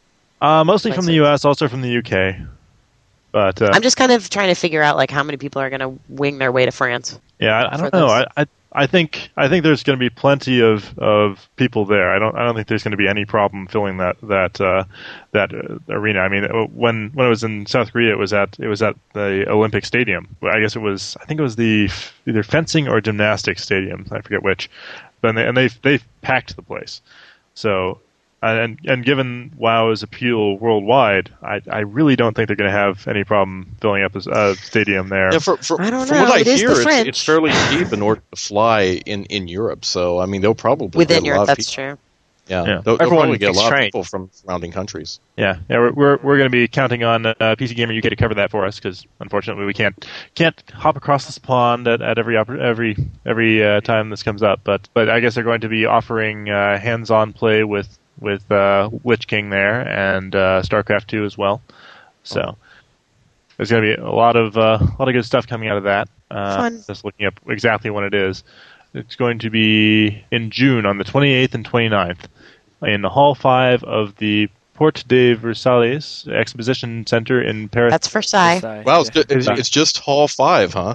Uh, mostly places? from the U S, also from the U K. But uh, I'm just kind of trying to figure out like how many people are going to wing their way to France. Yeah, I, I don't for know. this. I, I I think I think there's going to be plenty of, of people there. I don't I don't think there's going to be any problem filling that that uh, that uh, arena. I mean, when when it was in South Korea, it was at it was at the Olympic Stadium. I guess it was I think it was the either fencing or gymnastics stadium. I forget which. But they, and they they packed the place. So. And and given WoW's appeal worldwide, I, I really don't think they're going to have any problem filling up a uh, stadium there. Yeah, for, for, I don't from know. what I It is hear, the it's, French. it's fairly cheap in order to fly in, in Europe. So I mean, they'll probably Within get a Europe, lot of that's people. true. Yeah, Yeah. They'll, they'll Everyone probably get a lot trained. of people from surrounding countries. Yeah, yeah, we're we're, we're going to be counting on uh, P C Gamer U K to cover that for us because unfortunately we can't can't hop across this pond at, at every oppor- every every uh, time this comes up. But but I guess they're going to be offering uh, hands-on play with. with uh, Lich King there and uh, StarCraft two as well. So there's going to be a lot of uh, a lot of good stuff coming out of that. Uh, Fun. Just looking up exactly when it is. It's going to be in June on the twenty-eighth and twenty-ninth in the Hall five of the Porte de Versailles Exposition Center in Paris. That's Versailles. Versailles, Wow, it's, yeah. ju- it's, it's just Hall Five, huh?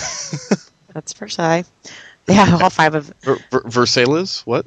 That's Versailles. Yeah, all five of. Ver, Ver, Versailles? What?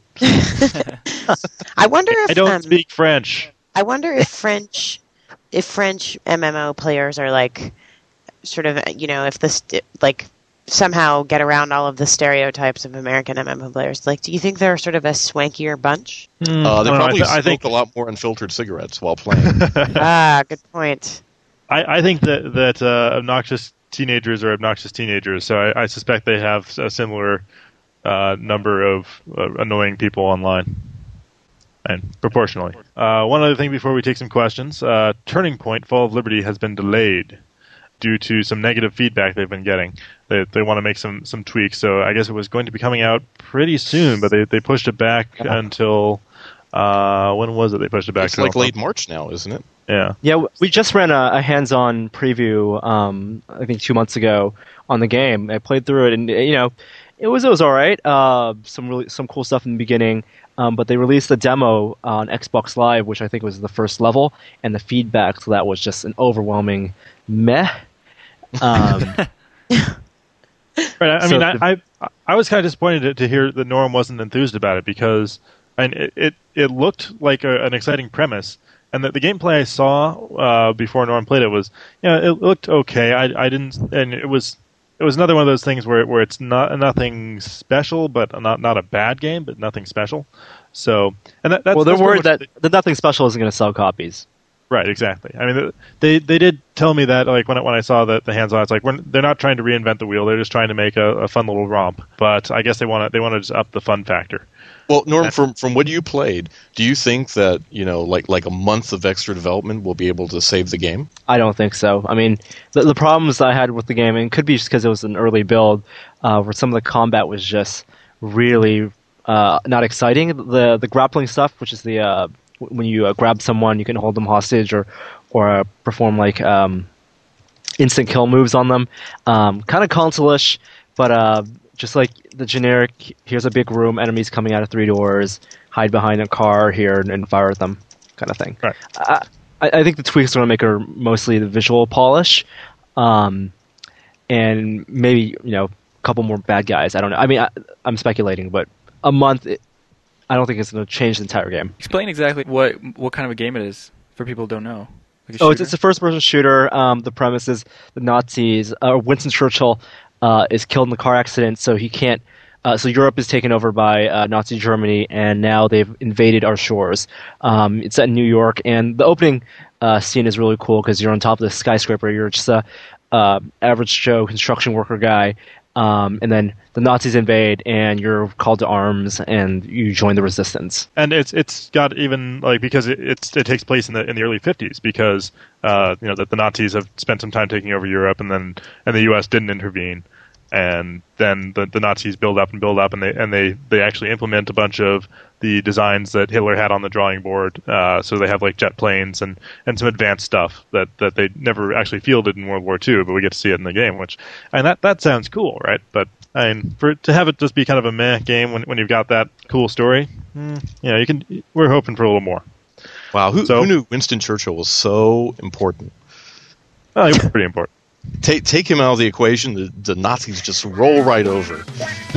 I wonder if I don't um, speak French. I wonder if French, if French M M O players are like, sort of, you know, if this like somehow get around all of the stereotypes of American M M O players. Like, do you think they're sort of a swankier bunch? Uh, they I don't know, probably I, th- I smoke think a lot more unfiltered cigarettes while playing. Ah, good point. I, I think that that uh, obnoxious teenagers are obnoxious teenagers, so I, I suspect they have a similar uh, number of uh, annoying people online, and proportionally. Uh, one other thing before we take some questions: uh, Turning Point: Fall of Liberty has been delayed due to some negative feedback they've been getting. They they want to make some, some tweaks, so I guess it was going to be coming out pretty soon, but they they pushed it back until uh, when was it? They pushed it back. It's to like late March now, isn't it? Yeah. Yeah, w- we just ran a, a hands-on preview, um, I think two months ago on the game. I played through it, and you know, it was it was all right. Uh, some really some cool stuff in the beginning, um, but they released a demo on Xbox Live, which I think was the first level, and the feedback to that was just an overwhelming meh. Um, Right. I So mean, the- I, I I was kind of disappointed to, to hear that Norm wasn't enthused about it because, and it it, it looked like a, an exciting premise, and the, the gameplay I saw uh, before Norm played it was, you know, it looked okay. I I didn't, and it was it was another one of those things where where it's not nothing special, but not not a bad game, but nothing special. So, and that, that's well, they're that's pretty worried much that, that nothing special isn't going to sell copies. Right, exactly. I mean, they they did tell me that, like, when I, when I saw the, the hands-on, it's like, we're, they're not trying to reinvent the wheel, they're just trying to make a, a fun little romp. But I guess they want to they want to just up the fun factor. Well, Norm, from from what you played, do you think that, you know, like like a month of extra development will be able to save the game? I don't think so. I mean, the, the problems I had with the game, and it could be just because it was an early build, uh, where some of the combat was just really uh, not exciting. The the grappling stuff, which is the uh, when you uh, grab someone, you can hold them hostage or or uh, perform like um, instant kill moves on them. Um, kind of console-ish, but uh, just like the generic, here's a big room, enemies coming out of three doors, hide behind a car here and, and fire at them, kind of thing. Right. I, I think the tweaks are going to make her mostly the visual polish, um, and maybe, you know, a couple more bad guys. I don't know. I mean, I, I'm speculating, but a month, it, I don't think it's going to change the entire game. Explain exactly what what kind of a game it is for people who don't know. Like a Oh, it's, shooter? it's a first-person shooter. Um, the premise is the Nazis, uh, Winston Churchill uh, is killed in the car accident, so he can't. Uh, so Europe is taken over by uh, Nazi Germany, and now they've invaded our shores. Um, it's set in New York, and the opening uh, scene is really cool because you're on top of the skyscraper. You're just a uh, average Joe construction worker guy, um, and then the Nazis invade, and you're called to arms, and you join the resistance. And it's it's got even like because it it's, it takes place in the in the early fifties because uh, you know that the Nazis have spent some time taking over Europe, and then and the U S didn't intervene. And then the, the Nazis build up and build up, and they and they, they actually implement a bunch of the designs that Hitler had on the drawing board. Uh, so they have like jet planes and, and some advanced stuff that, that they never actually fielded in World War Two, but we get to see it in the game. Which and that, that sounds cool, right? But I mean, for to have it just be kind of a meh game when when you've got that cool story, mm, you know, you can. We're hoping for a little more. Wow, who, So- who knew Winston Churchill was so important? Oh, it was pretty important. Take take him out of the equation, the, the Nazis just roll right over.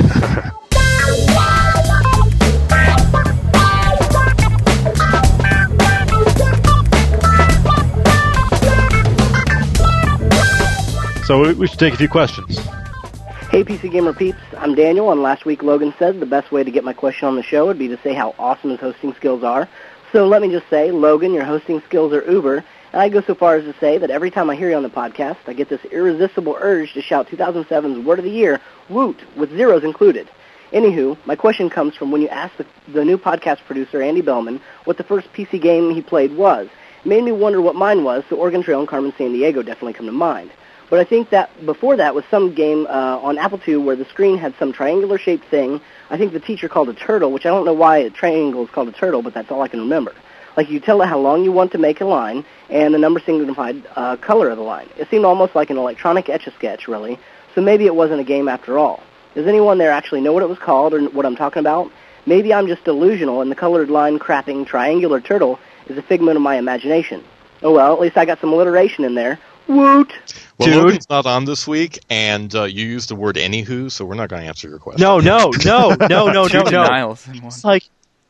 So we, we should take a few questions. Hey, P C Gamer peeps, I'm Daniel, and last week Logan said the best way to get my question on the show would be to say how awesome his hosting skills are. So let me just say, Logan, your hosting skills are uber, and I go so far as to say that every time I hear you on the podcast, I get this irresistible urge to shout two thousand seven's Word of the Year, Woot, with zeros included. Anywho, my question comes from when you asked the, the new podcast producer, Andy Bellman, what the first P C game he played was. It made me wonder what mine was, so Oregon Trail and Carmen Sandiego definitely come to mind. But I think that before that was some game uh, on Apple two where the screen had some triangular-shaped thing. I think the teacher called a turtle, which I don't know why a triangle is called a turtle, but that's all I can remember. Like, you tell it how long you want to make a line, and the number signified uh, color of the line. It seemed almost like an electronic Etch-a-Sketch, really, so maybe it wasn't a game after all. Does anyone there actually know what it was called or what I'm talking about? Maybe I'm just delusional, and the colored line-crapping triangular turtle is a figment of my imagination. Oh well, at least I got some alliteration in there. Woot! Well, Dude. Logan's not on this week, and uh, you used the word anywho, so we're not going to answer your question. No, no, no, no, no, Two no, no. denials in one. It's like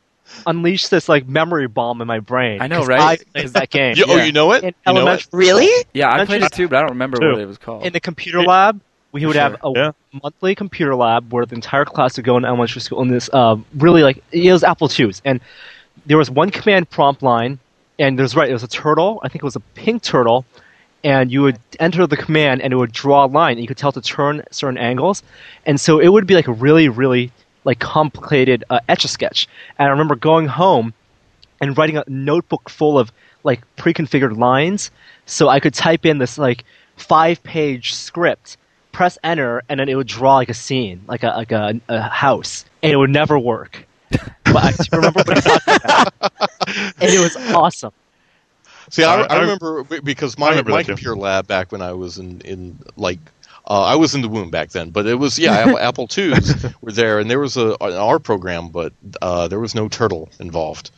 unleash this like memory bomb in my brain. I know, 'cause right? I played that game. You, Oh, Yeah. you know it? In You know it? elementary, Really? Yeah, I Don't played you- it too, but I don't remember Two. what it was called. in the computer lab, we would Sure. have a Yeah. monthly computer lab where the entire class would go in elementary school. And this uh, really like it was Apple twos, and there was one command prompt line, and there's right, it was a turtle. I think it was a pink turtle. And you would enter the command, and it would draw a line, and you could tell it to turn certain angles, and so it would be like a really, really like complicated uh, Etch-a-Sketch. And I remember going home and writing a notebook full of like pre-configured lines, so I could type in this like five-page script, press enter, and then it would draw like a scene, like a like a, a house, and it would never work. But I do remember what I'm talking about, and it was awesome. See, I, I- I I- remember b- because I my, remember my that too. computer lab back when I was in, in like, uh, I was in the womb back then, but it was, yeah, Apple, Apple twos were there, and there was a, an R program, but uh, there was no turtle involved.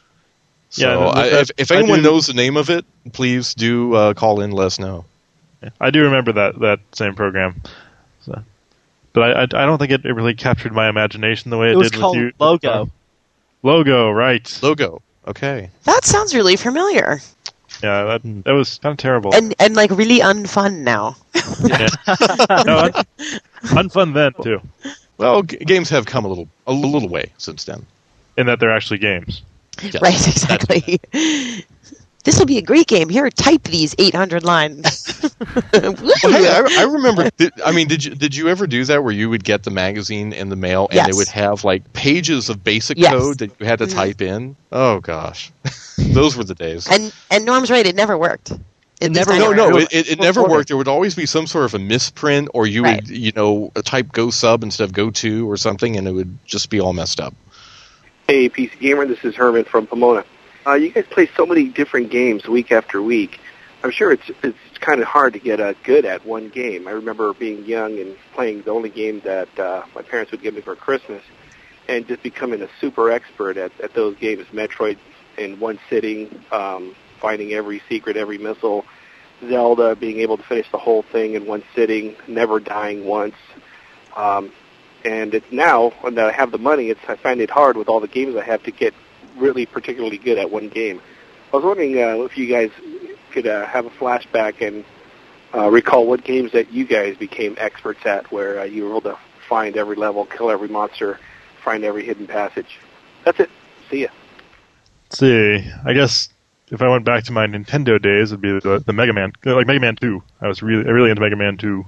So Yeah, that- I, that- if, if I anyone do- knows the name of it, please do uh, call in, let us know. I do remember that, that same program. So, but I, I, I don't think it, it really captured my imagination the way it, It was did called with you. Logo. Logo, right. Logo. Okay. That sounds really familiar. Yeah, that, that was kind of terrible. And and like really unfun now. Yeah. No, un- unfun then, too, Well, g- games have come a little a little way since then. in that they're actually games. Yes. Right, exactly. this will be a great game. Here, type these eight hundred lines. Well, hey, I, I remember. Did, I mean, did you did you ever do that where you would get the magazine in the mail and Yes. they would have like pages of basic Yes. code that you had to Mhm. type in? Oh gosh, those were the days. and and Norm's right. It never worked. At least never- I No, never- no, it, it, it never Reported. worked. There would always be some sort of a misprint, or you Right. would, you know, type go sub instead of go to or something, and it would just be all messed up. Hey, P C Gamer, this is Herman from Pomona. Uh, you guys play so many different games week after week. I'm sure it's it's kind of hard to get uh, good at one game. I remember being young and playing the only game that uh, my parents would give me for Christmas, and just becoming a super expert at, at those games. Metroid in one sitting, um, finding every secret, every missile. Zelda, being able to finish the whole thing in one sitting, never dying once. Um, and it's now that I have the money, it's I find it hard with all the games I have to get really particularly good at one game. I was wondering uh, if you guys could uh, have a flashback and uh, recall what games that you guys became experts at, where uh, you were able to find every level, kill every monster, find every hidden passage. That's it. See ya. Let's see. I guess if I went back to my Nintendo days, it'd be the, the Mega Man, like Mega Man two. I was really, really into Mega Man two.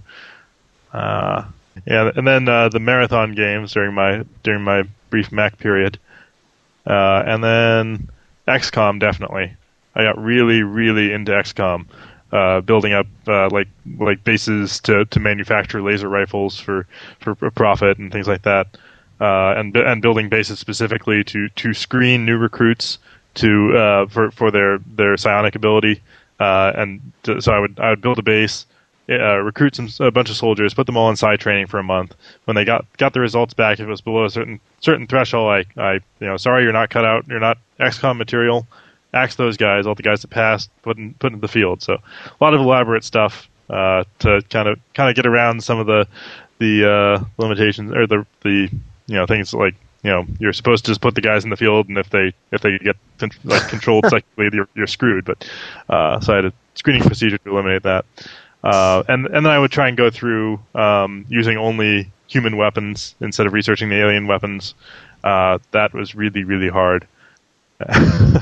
Uh, yeah, and then uh, the marathon games during my during my brief Mac period, uh, and then X COM definitely. I got really, really into X COM, uh, building up uh, like like bases to, to manufacture laser rifles for, for profit and things like that, uh, and and building bases specifically to, to screen new recruits to uh, for for their, their psionic ability, uh, and to, so I would I would build a base, uh, recruit some a bunch of soldiers, put them all in side training for a month. When they got got the results back, if it was below a certain certain threshold, I I you know sorry you're not cut out, you're not X COM material. Axe those guys, all the guys that passed, put in put in the field. So a lot of elaborate stuff uh, to kind of kind of get around some of the the uh, limitations or the the you know things like you know you're supposed to just put the guys in the field, and if they if they get like controlled psychically, you're, you're screwed. But uh, so I had a screening procedure to eliminate that, uh, and and then I would try and go through um, using only human weapons instead of researching the alien weapons. Uh, that was really really hard. uh,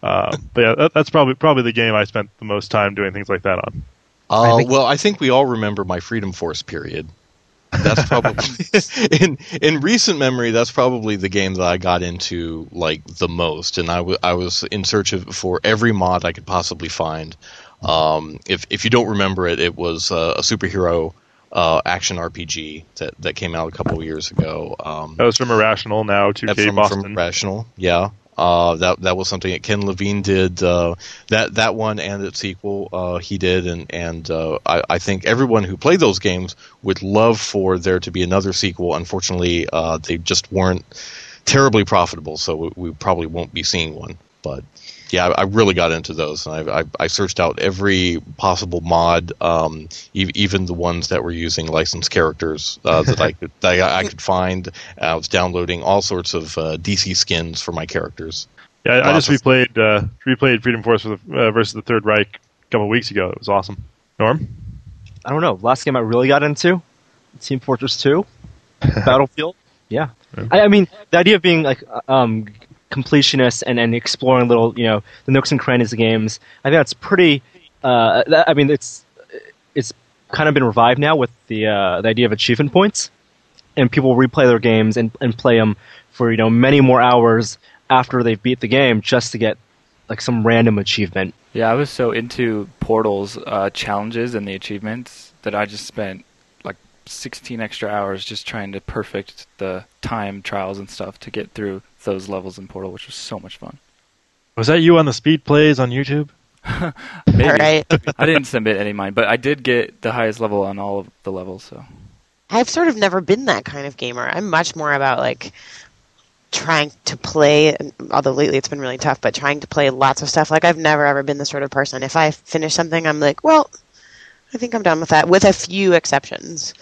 but yeah, that, that's probably probably the game I spent the most time doing things like that on. Uh, I think- well, I think we all remember my Freedom Force period. That's probably in in recent memory. That's probably the game that I got into like the most, and I, w- I was in search of for every mod I could possibly find. Um, if if you don't remember it, it was uh, a superhero uh, action R P G that, that came out a couple of years ago. Um, That was from Irrational, now two K from, Boston. from Rational, yeah. Uh, that that was something that Ken Levine did. Uh, that that one and its sequel, uh, he did, and and uh, I, I think everyone who played those games would love for there to be another sequel. Unfortunately, uh, they just weren't terribly profitable, so we, we probably won't be seeing one. But yeah, I, I really got into those, and I, I, I searched out every possible mod, um, e- even the ones that were using licensed characters uh, that I could that I, I could find. I was downloading all sorts of uh, D C skins for my characters. Yeah, I, I just Lots of- replayed uh, replayed Freedom Force for the, uh, versus the Third Reich a couple of weeks ago. It was awesome. Norm? I don't know. Last game I really got into, Team Fortress two, Battlefield. Yeah, I, I mean the idea of being like um, completionist and, and exploring little, you know, the nooks and crannies of games. I think that's pretty. Uh, that, I mean, it's it's kind of been revived now with the uh, the idea of achievement points, and people replay their games and, and play them for you know many more hours after they've beat the game just to get like some random achievement. Yeah, I was so into Portal's uh, challenges and the achievements that I just spent like sixteen extra hours just trying to perfect the time trials and stuff to get through those levels in Portal, which was so much fun. Was that you on the speed plays on YouTube? Maybe. All right. I didn't submit any of mine, but I did get the highest level on all of the levels. So I've sort of never been that kind of gamer. I'm much more about like trying to play, although lately it's been really tough, but trying to play lots of stuff. Like I've never ever been the sort of person. If I finish something, I'm like, well, I think I'm done with that, with a few exceptions.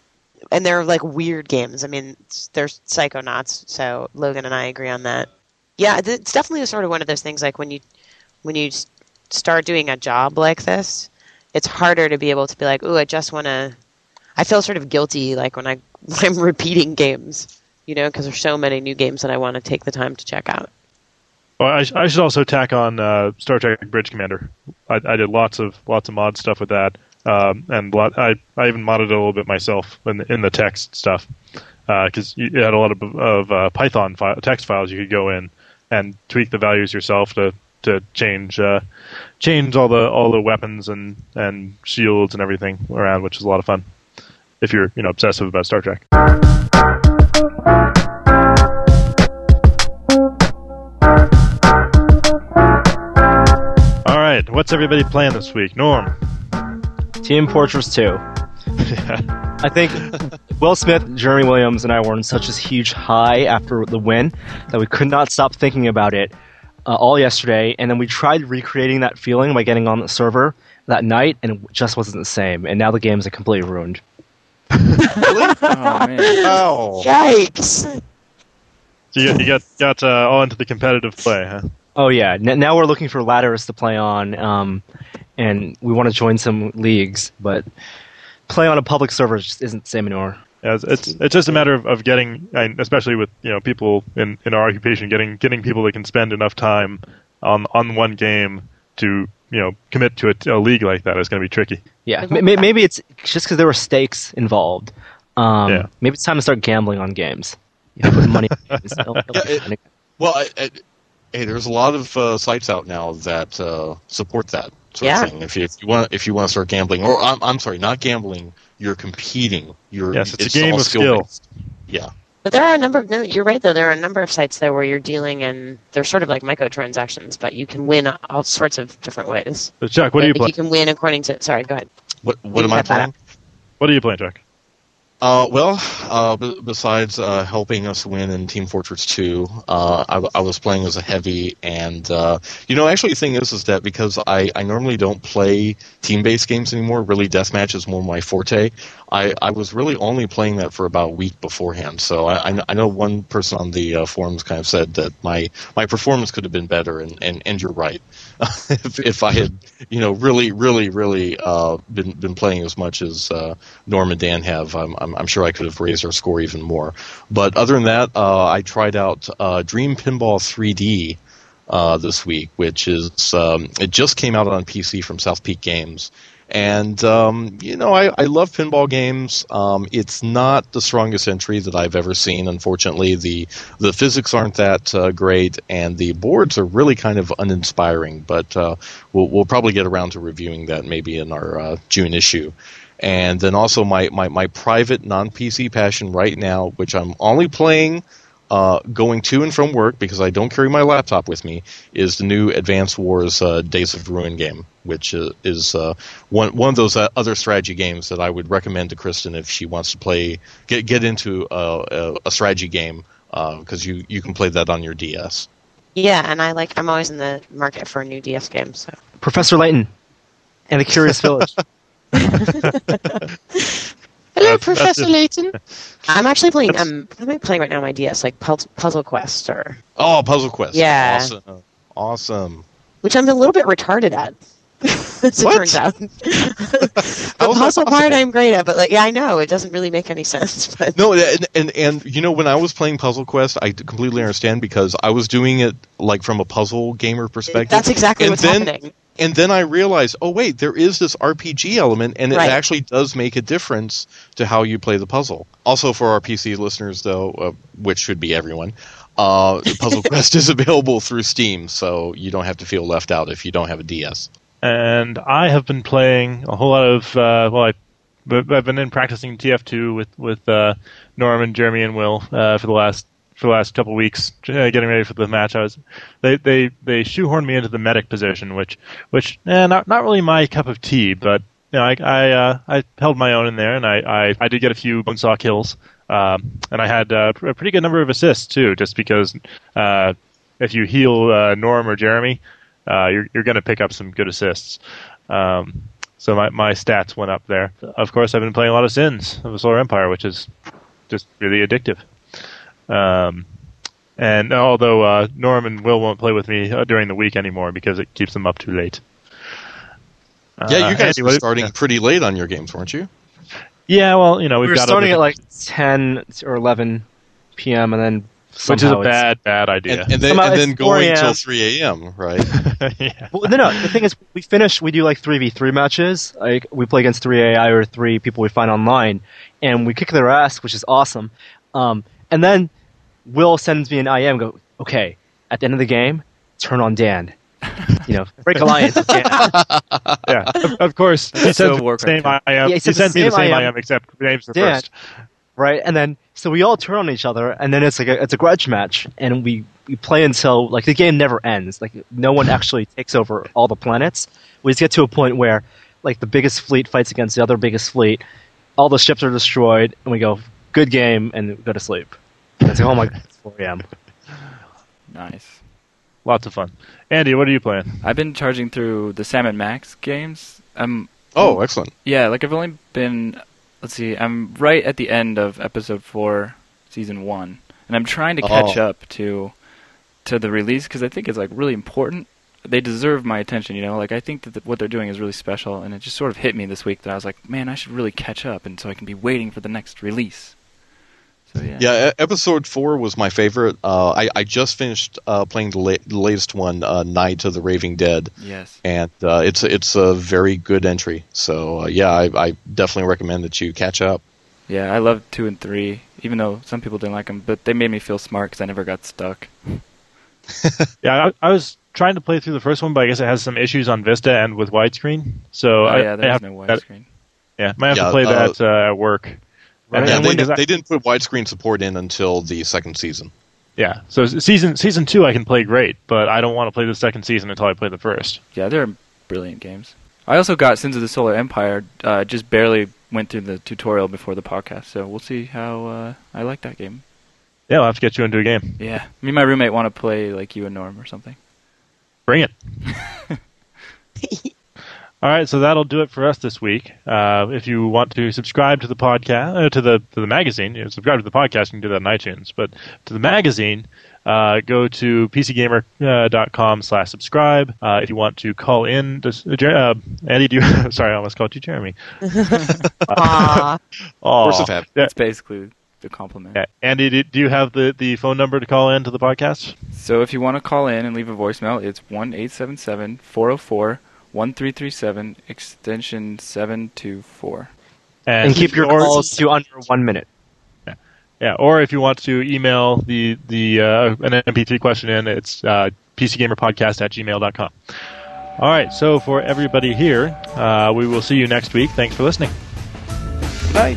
And they're like weird games. I mean, they're Psychonauts, so Logan and I agree on that. Yeah, it's definitely sort of one of those things. Like when you when you start doing a job like this, it's harder to be able to be like, ooh, I just want to. I feel sort of guilty, like when I when I'm repeating games, you know, because there's so many new games that I want to take the time to check out. Well, I, I should also tack on uh, Star Trek Bridge Commander. I, I did lots of lots of mod stuff with that, um, and lot, I I even modded it a little bit myself in the, in the text stuff because uh, you had a lot of, of uh, Python fi- text files you could go in and tweak the values yourself to to change uh, change all the all the weapons and, and shields and everything around, which is a lot of fun if you're you know obsessive about Star Trek. All right, what's everybody playing this week? Norm. Team Fortress two. I think Will Smith, Jeremy Williams, and I were on such a huge high after the win that we could not stop thinking about it uh, all yesterday, and then we tried recreating that feeling by getting on the server that night, and it just wasn't the same, and now the games are completely ruined. Really? Oh, man. Oh. Yikes! So you, you got got uh, all into the competitive play, huh? Oh yeah, N- now we're looking for ladders to play on, um, and we want to join some leagues, but play on a public server just isn't the same anymore. Yeah, it's, it's it's just a matter of, of getting, and especially with you know people in, in our occupation, getting getting people that can spend enough time on on one game to you know commit to a, a league like that is going to be tricky. Yeah, M- maybe it's just because there were stakes involved. Um, Yeah. Maybe it's time to start gambling on games. You know, put money. on games. It'll- it'll Yeah, be it- fun. Well, I, I, hey, there's a lot of uh, sites out now that uh, support that sort Yeah. of thing. If you, if you want, if you want to start gambling, or I'm, I'm sorry, not gambling, you're competing. You're Yes, it's a game all of skill. skill-based. Yeah. But there are a number of, no, you're right though, there are a number of sites there where you're dealing in, they're sort of like microtransactions, but you can win all sorts of different ways. So Chuck, what are you Like, playing? you can win according to, sorry, go ahead. What What You am I cut that playing? What are you playing, Chuck? Uh, well, uh, b- besides uh, helping us win in Team Fortress two, uh, I, w- I was playing as a heavy, and uh, you know, actually, the thing is, is that because I, I normally don't play team-based games anymore. Really, deathmatch is more my forte. I, I was really only playing that for about a week beforehand. So I, I kn- I know one person on the uh, forums kind of said that my, my performance could have been better, and, and, and you're right. if, if I had, you know, really, really, really uh, been been playing as much as uh, Norm and Dan have, I'm, I'm I'm sure I could have raised our score even more. But other than that, uh, I tried out uh, Dream Pinball three D uh, this week, which is um, it just came out on P C from South Peak Games. And, um, you know, I, I love pinball games. Um, it's not the strongest entry that I've ever seen, unfortunately. The the physics aren't that uh, great, and the boards are really kind of uninspiring. But uh, we'll, we'll probably get around to reviewing that maybe in our uh, June issue. And then also my, my, my private non-P C passion right now, which I'm only playing uh, going to and from work because I don't carry my laptop with me, is the new Advance Wars uh, Days of Ruin game, which uh, is uh, one one of those uh, other strategy games that I would recommend to Kristen if she wants to play get get into a, a, a strategy game because uh, you, you can play that on your D S. Yeah, and I like, I'm always in the market for a new D S game, so. Professor Layton and the Curious Village. Hello, That's- that's Professor it. Layton. I'm actually playing. Um, what am I playing right now on my D S? Like Puzzle, Puzzle Quest, or Oh, Puzzle Quest! Yeah. awesome, awesome. which I'm a little bit retarded at. As it What? turns out, the How is that puzzle part possible? I'm great at, but like, yeah, I know it doesn't really make any sense. But No, and, and and you know when I was playing Puzzle Quest, I completely understand because I was doing it like from a puzzle gamer perspective. that's exactly and what's then, happening. And then I realized, oh wait, there is this R P G element, and it Right. actually does make a difference to how you play the puzzle. Also, for our P C listeners, though, uh, which should be everyone, uh, Puzzle Quest is available through Steam, so you don't have to feel left out if you don't have a D S. And I have been playing a whole lot of, uh, well, I, but I've been in practicing T F two with, with uh, Norm and Jeremy and Will uh, for the last for the last couple of weeks, uh, getting ready for the match. I was they they, they shoehorned me into the medic position, which which eh, not not really my cup of tea, but you know I I, uh, I held my own in there, and I, I, I did get a few bonesaw kills, um, and I had uh, a pretty good number of assists too, just because uh, if you heal uh, Norm or Jeremy. Uh, you're you're going to pick up some good assists. Um, so my, my stats went up there. Of course, I've been playing a lot of Sins of the Solar Empire, which is just really addictive. Um, and although uh, Norm and Will won't play with me uh, during the week anymore because it keeps them up too late. Uh, Yeah, you guys Andy, were what- starting pretty late on your games, weren't you? Yeah, well, you know, we've we were got starting other- at like ten or eleven p.m. and then Which is a somehow it's- bad, bad idea. And, and then, Somehow and then it's four going a m. till three a.m., right? yeah. Well, no, no. The thing is, we finish. We do like three v three matches. Like we play against three A I or three people we find online, and we kick their ass, which is awesome. Um, and then Will sends me an I M. Go, okay. At the end of the game, turn on Dan. You know, break alliance with Dan. yeah, of, of course. He So sends me the Warcraft same two. I M. Yeah, he he sends the sends me the same same I M. I M, except names are Dan. first. Right, and then so we all turn on each other, and then it's like a, it's a grudge match, and we, we play until like the game never ends. Like no one actually takes over all the planets. We just get to a point where like the biggest fleet fights against the other biggest fleet. All the ships are destroyed, and we go, good game, and we go to sleep. And it's like, oh my god, it's four a m. Nice. Lots of fun. Andy, what are you playing? I've been charging through the Sam and Max games. Um, Oh, excellent. yeah, like I've only been. Let's see, I'm right at the end of episode four, season one, and I'm trying to catch Oh. up to to the release because I think it's like really important. They deserve my attention, you know. Like I think that the, what they're doing is really special, and it just sort of hit me this week that I was like, man, I should really catch up, and so I can be waiting for the next release. So yeah. Yeah, e- episode four was my favorite. Uh, I, I just finished uh, playing the, la- the latest one, uh, Night of the Raving Dead, Yes. and uh, it's it's a very good entry. So uh, yeah, I, I definitely recommend that you catch up. Yeah, I love two and three, even though some people didn't like them, but they made me feel smart because I never got stuck. Yeah, I, I was trying to play through the first one, but I guess it has some issues on Vista and with widescreen. So Oh I, yeah, I there's have no that- widescreen. Yeah, might have Yeah, to play uh, that uh, at work. And, Yeah, and they, when does did, that- they didn't put widescreen support in until the second season. yeah, so season season two I can play great, but I don't want to play the second season until I play the first. Yeah, they're brilliant games. I also got Sins of the Solar Empire. Uh, just barely went through the tutorial before the podcast, so we'll see how uh, I like that game. Yeah, I'll have to get you into a game. Yeah, me and my roommate want to play like you and Norm or something. Bring it. All right, so that'll do it for us this week. Uh, if you want to subscribe to the podcast, uh, to the to the magazine, you know, subscribe to the podcast, you can do that on iTunes. But to the magazine, uh, go to pcgamer.com slash subscribe. Uh, if you want to call in, to, uh, Jer- uh, Andy, do you, sorry, I almost called you Jeremy. Aw. Force of Aw. habit. Yeah, That's basically the compliment. yeah. Andy, do, do you have the, the phone number to call in to the podcast? So if you want to call in and leave a voicemail, it's one eight seven seven, four oh four, one three three seven, extension seven two four. And keep your or- calls to under one minute. Yeah, or if you want to email the the uh, an M P three question in, it's uh, pcgamerpodcast at gmail dot com. All right, so for everybody here, uh, we will see you next week. Thanks for listening. Bye.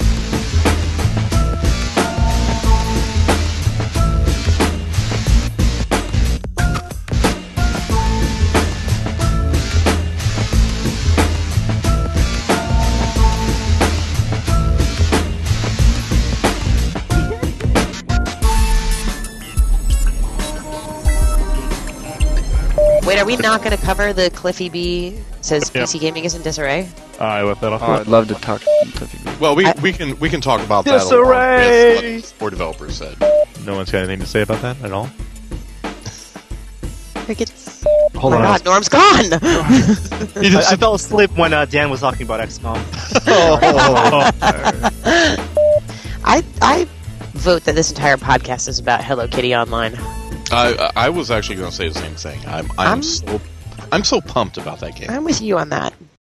Wait, are we not going to cover the Cliffy B says Yep. P C gaming is in disarray? Uh, I left that off. Oh, I'd love to talk to Cliffy B. Well, we, I- we can we can talk about that Disarray! along with what four developers said. No one's got anything to say about that at all. Crickets. Hold Oh on. my god, Norm's gone! He I, just- I fell asleep when uh, Dan was talking about X COM. I I vote that this entire podcast is about Hello Kitty Online. I I was actually going to say the same thing. I'm I'm, I'm- so I'm so pumped about that game. I'm with you on that.